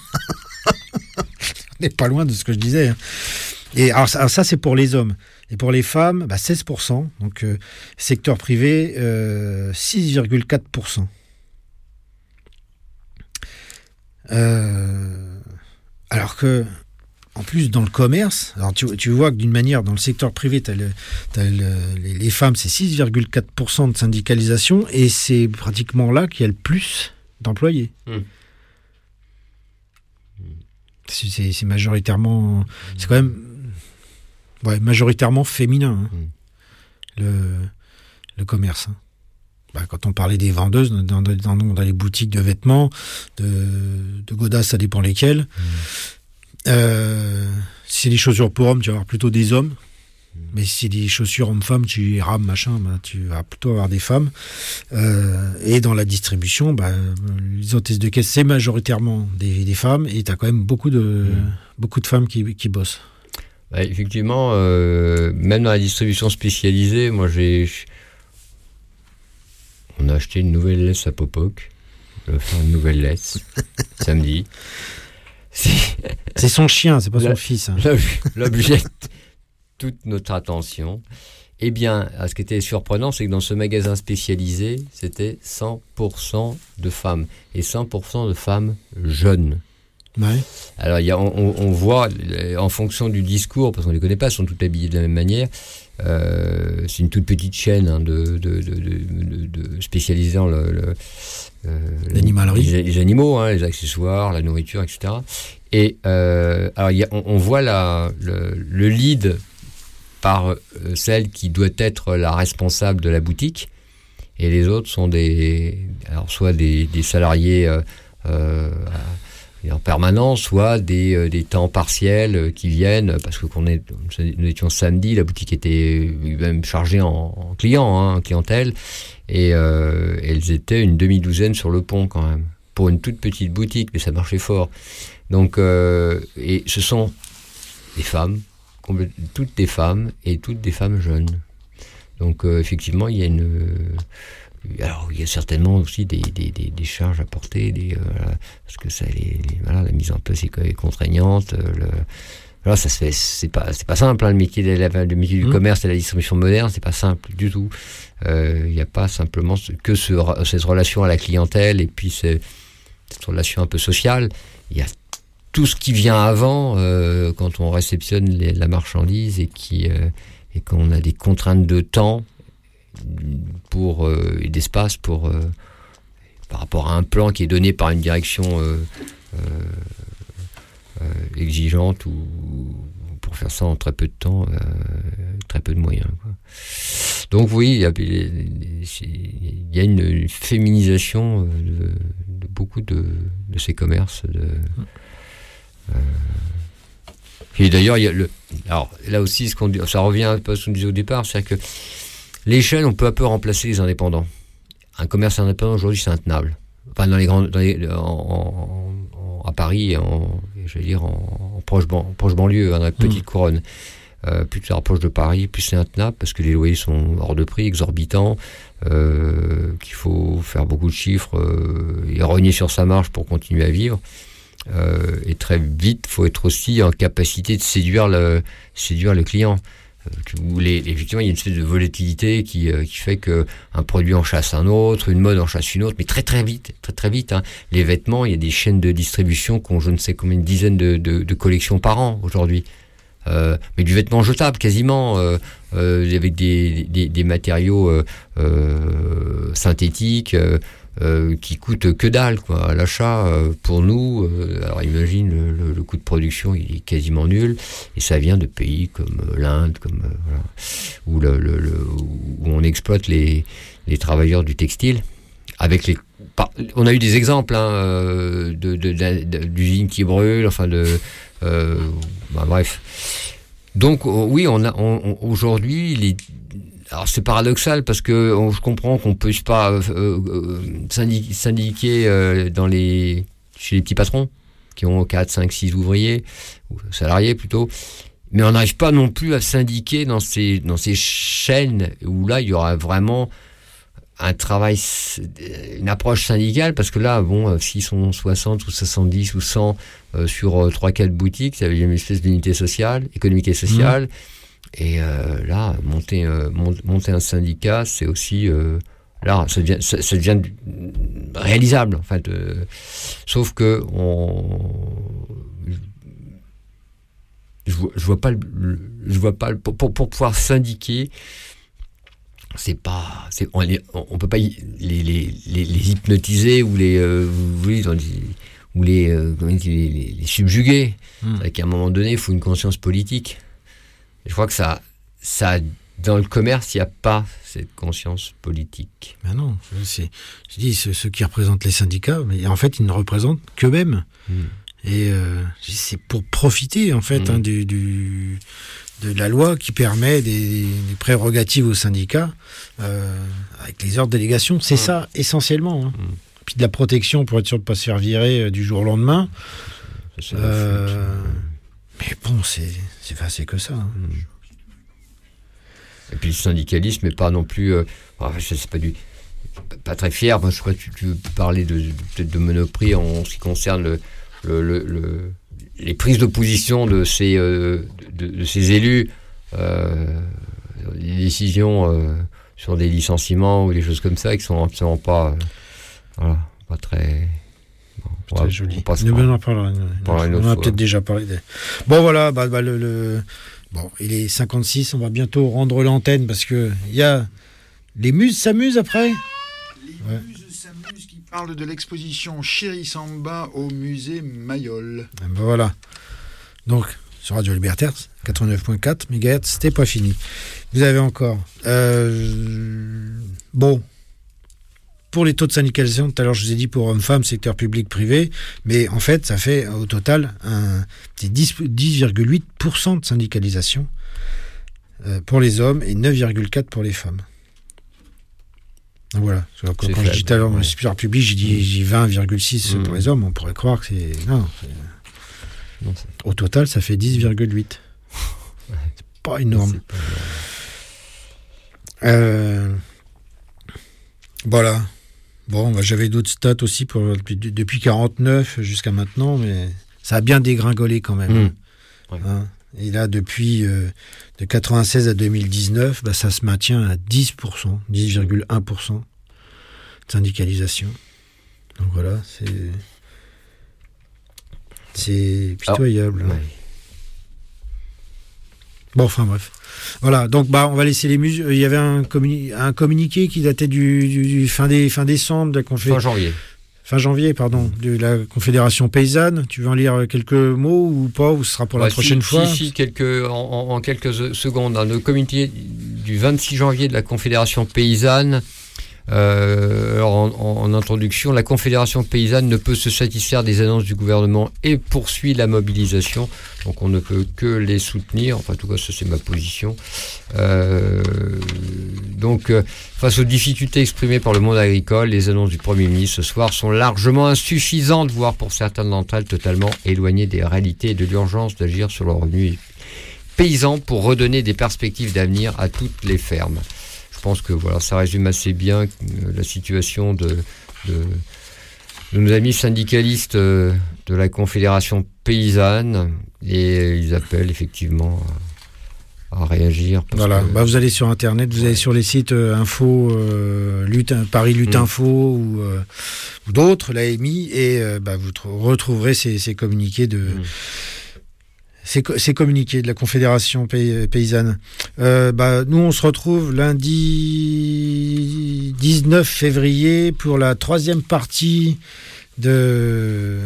S5: On n'est pas loin de ce que je disais. Et alors ça, c'est pour les hommes. Et pour les femmes, 16%. Donc, secteur privé, 6,4%. Alors que En plus, dans le commerce, alors tu vois que d'une manière, dans le secteur privé, les femmes, c'est 6,4% de syndicalisation, et c'est pratiquement là qu'il y a le plus d'employés. C'est majoritairement... C'est quand même... Ouais, majoritairement féminin, hein, le commerce. Hein. Quand on parlait des vendeuses dans les boutiques de vêtements, de godasses, ça dépend lesquelles. Si c'est des chaussures pour hommes, tu vas avoir plutôt des hommes. Mais si c'est des chaussures hommes-femmes, tu rames, machin, tu vas plutôt avoir des femmes. Et dans la distribution, les hôtesses de caisse, c'est majoritairement des femmes. Et tu as quand même beaucoup de femmes qui bossent.
S4: Effectivement, même dans la distribution spécialisée, moi on a acheté une nouvelle laisse à Popoc. Je vais faire une nouvelle laisse samedi.
S5: C'est son chien, c'est pas son fils. Hein.
S4: L'objet de toute notre attention. Eh bien, ce qui était surprenant, c'est que dans ce magasin spécialisé, c'était 100% de femmes. Et 100% de femmes jeunes.
S5: Ouais.
S4: Alors, on voit, en fonction du discours, parce qu'on ne les connaît pas, elles sont toutes habillées de la même manière. C'est une toute petite chaîne de spécialisée dans
S5: l'animalerie,
S4: les animaux, les accessoires, la nourriture, etc. Et alors on voit le lead par celle qui doit être la responsable de la boutique, et les autres sont soit des salariés en permanence, soit des temps partiels qui viennent, parce que nous étions samedi, la boutique était même chargée en clients, clientèle, et elles étaient une demi-douzaine sur le pont quand même, pour une toute petite boutique, mais ça marchait fort. Donc, et ce sont des femmes, toutes des femmes, et toutes des femmes jeunes. Donc effectivement, il y a alors, il y a certainement aussi des charges à porter, parce que ça, la mise en place est contraignante. Ça se fait, c'est pas simple, hein, le métier du commerce et de la distribution moderne, c'est pas simple du tout. Il n'y a pas simplement que cette relation à la clientèle et puis cette relation un peu sociale. Il y a tout ce qui vient avant, quand on réceptionne la marchandise et qu'on a des contraintes de temps et d'espace par rapport à un plan qui est donné par une direction exigeante, ou pour faire ça en très peu de temps, très peu de moyens, quoi. Donc oui, il y a une féminisation de beaucoup de ces commerces. Et d'ailleurs, alors là aussi, ça revient un peu à ce qu'on disait au départ, c'est-à-dire que les chaînes ont peu à peu remplacé les indépendants. Un commerce indépendant aujourd'hui, c'est intenable. Enfin, à Paris, en proche banlieue, dans la petite couronne. Plus tu te rapproches de Paris, plus c'est intenable, parce que les loyers sont hors de prix, exorbitants, qu'il faut faire beaucoup de chiffres et rogner sur sa marge pour continuer à vivre. Et très vite, il faut être aussi en capacité de séduire le client. Effectivement, il y a une espèce de volatilité qui fait que un produit en chasse un autre, une mode en chasse une autre, mais très vite. Hein. Les vêtements, il y a des chaînes de distribution qui ont je ne sais combien, une dizaine de collections par an aujourd'hui. Mais du vêtement jetable quasiment, avec des matériaux synthétiques qui coûtent que dalle, quoi, à l'achat. Pour nous, alors imagine, le coût de production, il est quasiment nul, et ça vient de pays comme l'Inde, où on exploite les travailleurs du textile. On a eu des exemples, d'usines qui brûlent, bref. Donc oui, aujourd'hui, alors c'est paradoxal, parce que je comprends qu'on ne puisse pas syndiquer chez les petits patrons qui ont 4, 5, 6 ouvriers, ou salariés plutôt, mais on n'arrive pas non plus à syndiquer dans ces chaînes où là il y aura vraiment un travail, une approche syndicale, parce que là, s'ils sont 60 ou 70 ou 100 sur 3-4 boutiques, ça veut dire une espèce d'unité sociale, économique et sociale. Et là, monter un syndicat, c'est aussi... là, ça devient réalisable, en fait. Sauf que je vois pas pour pouvoir syndiquer. On peut pas les hypnotiser ou les subjuguer. C'est qu'à un moment donné, il faut une conscience politique. Et je crois que ça dans le commerce, il n'y a pas cette conscience politique.
S5: Ben non, je dis ceux qui représentent les syndicats, mais en fait, ils ne représentent qu'eux-mêmes. Et c'est pour profiter en fait de la loi qui permet des prérogatives aux syndicats avec les ordres de délégation. C'est ça essentiellement. Puis de la protection pour être sûr de ne pas se faire virer du jour au lendemain. Mais bon, c'est que ça.
S4: Et puis le syndicalisme n'est pas non plus... je sais pas très fier. Moi, je crois que tu veux parler peut-être de Monoprix en ce qui concerne les prises de position de ces élus, les décisions sur des licenciements ou des choses comme ça qui sont absolument pas très...
S5: Très joli. On en parlera. On a peut-être déjà parlé. Bon, voilà. Bon, il est 56. On va bientôt rendre l'antenne parce que il y a les muses s'amusent après.
S10: Les muses s'amusent qui parlent de l'exposition Chéri Samba au musée Mayol.
S5: Ben voilà. Donc sur Radio Libertaire 89.4 MHz, c'était pas fini. Vous avez encore. Bon. Pour les taux de syndicalisation, tout à l'heure je vous ai dit pour hommes-femmes, secteur public-privé, mais en fait ça fait au total c'est 10,8% de syndicalisation pour les hommes et 9,4% pour les femmes. Donc voilà, quand je dis tout à l'heure dans le secteur public, j'ai dit 20,6% pour les hommes, on pourrait croire que c'est... Non, au total ça fait 10,8%. C'est pas énorme. Voilà. Bon, j'avais d'autres stats aussi depuis 49 jusqu'à maintenant, mais ça a bien dégringolé quand même. Et là, depuis de 96 à 2019, ça se maintient à 10%, 10,1% de syndicalisation. Donc voilà, c'est pitoyable. Bon, enfin bref. Voilà, donc on va laisser les muses. Il y avait un communiqué qui datait du fin décembre de fin janvier, pardon, de la Confédération paysanne. Tu veux en lire quelques mots ou pas, ou ce sera pour la prochaine fois?
S4: En quelques secondes. Le communiqué du 26 janvier de la Confédération paysanne. En introduction, la Confédération paysanne ne peut se satisfaire des annonces du gouvernement et poursuit la mobilisation. Donc on ne peut que les soutenir. Enfin, en tout cas, ça c'est ma position. Face aux difficultés exprimées par le monde agricole, les annonces du Premier ministre ce soir sont largement insuffisantes, voire pour certaines d'entre elles totalement éloignées des réalités et de l'urgence d'agir sur le revenu paysan pour redonner des perspectives d'avenir à toutes les fermes. Je pense que ça résume assez bien la situation de nos amis syndicalistes de la Confédération paysanne, et ils appellent effectivement à réagir.
S5: Vous allez sur Internet, vous allez sur les sites info, Paris Lutte Info ou d'autres, l'AMI, et vous retrouverez ces communiqués de... Ces communiqués de la Confédération paysanne. Nous, on se retrouve lundi 19 février pour la 3e partie de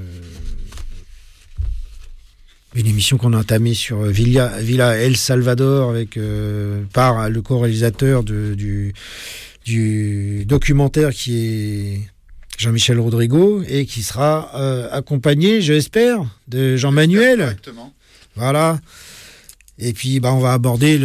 S5: une émission qu'on a entamée sur Villa El Salvador par le co-réalisateur du documentaire qui est Jean-Michel Rodrigo, et qui sera accompagné, je l'espère, de Jean-Manuel.
S10: Exactement.
S5: Voilà. Et puis, on va aborder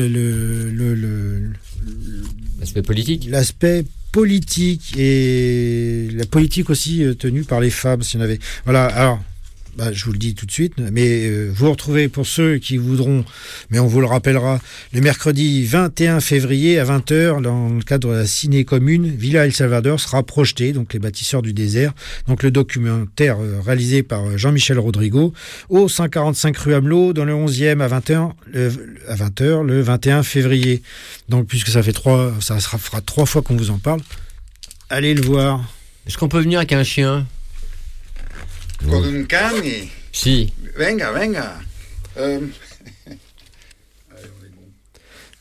S4: l'aspect politique.
S5: L'aspect politique et la politique aussi tenue par les femmes, s'il y en avait. Voilà. Alors, je vous le dis tout de suite, mais vous retrouvez, pour ceux qui voudront, mais on vous le rappellera, le mercredi 21 février à 20h, dans le cadre de la Ciné Commune, Villa El Salvador sera projeté, donc les bâtisseurs du désert, donc le documentaire réalisé par Jean-Michel Rodrigo, au 145 rue Amelot, dans le 11e à 20h, le 21 février. Donc, puisque ça fera 3 fois qu'on vous en parle, allez le voir.
S4: Est-ce qu'on peut venir avec un chien?
S10: Con un cane?
S4: Si.
S10: Venga.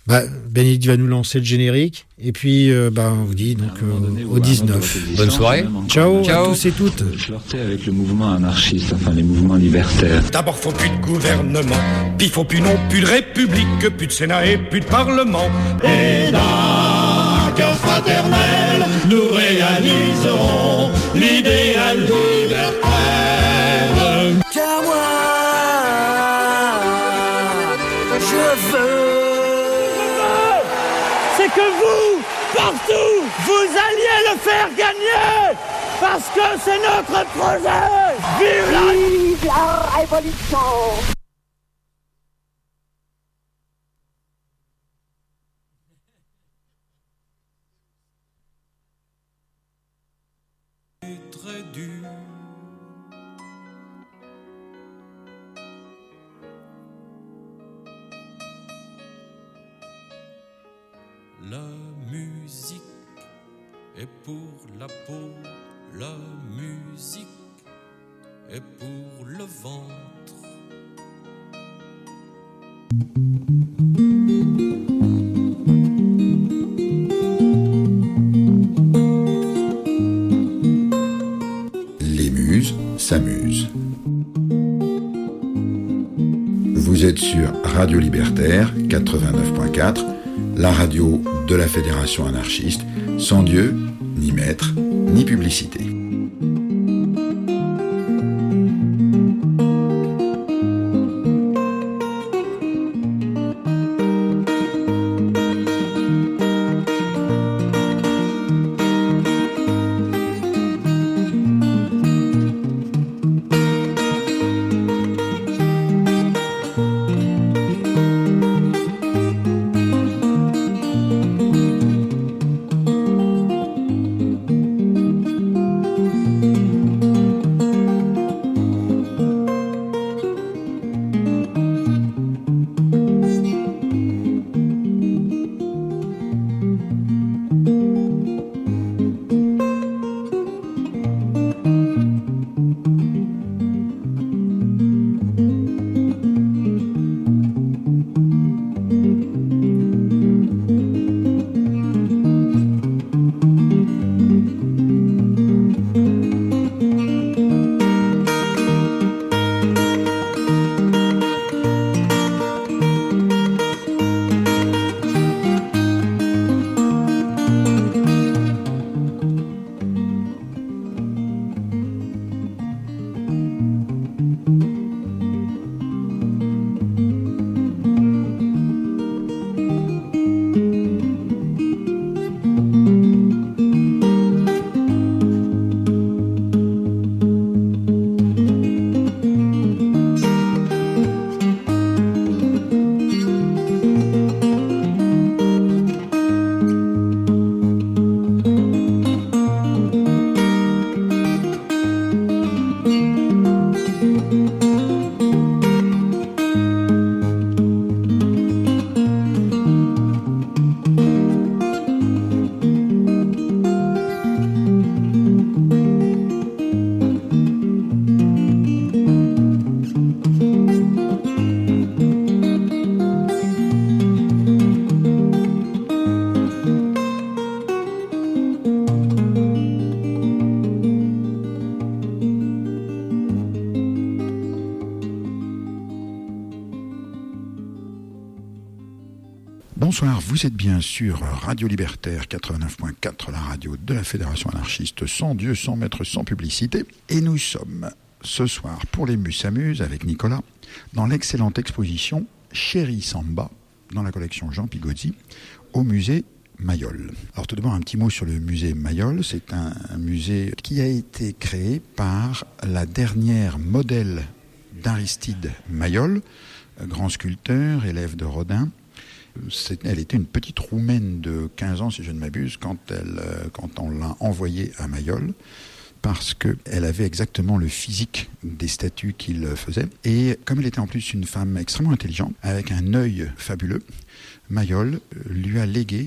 S5: Bénédicte va nous lancer le générique. Et puis, on vous dit donc au 19.
S4: Bonne soirée.
S5: Ciao à tous et toutes.
S11: Flirter avec le mouvement anarchiste, enfin les mouvements libertaires.
S12: D'abord, faut plus de gouvernement, puis faut plus non plus de république, plus de Sénat et plus de parlement. Et d'un cœur fraternel, nous réaliserons l'idéal libertaire.
S9: Car moi, je veux.
S13: C'est que vous, partout, vous alliez le faire gagner, parce que c'est notre projet. Vive la révolution.
S1: Très dur. La musique est pour la peau, la musique est pour le ventre.
S14: Les muses s'amusent. Vous êtes sur Radio Libertaire 89.4, la radio de la Fédération anarchiste, sans Dieu, ni maître, ni publicité. Bonsoir, vous êtes bien sur Radio Libertaire 89.4, la radio de la Fédération anarchiste, sans Dieu, sans maître, sans publicité. Et nous sommes ce soir pour les Muses s'amusent avec Nicolas dans l'excellente exposition Chéri Samba dans la collection Jean Pigozzi au musée Mayol. Alors tout d'abord un petit mot sur le musée Mayol. C'est un musée qui a été créé par la dernière modèle d'Aristide Mayol, grand sculpteur, élève de Rodin. Elle était une petite roumaine de 15 ans, si je ne m'abuse, quand on l'a envoyée à Mayol, parce qu'elle avait exactement le physique des statues qu'il faisait. Et comme elle était en plus une femme extrêmement intelligente, avec un œil fabuleux, Mayol lui a légué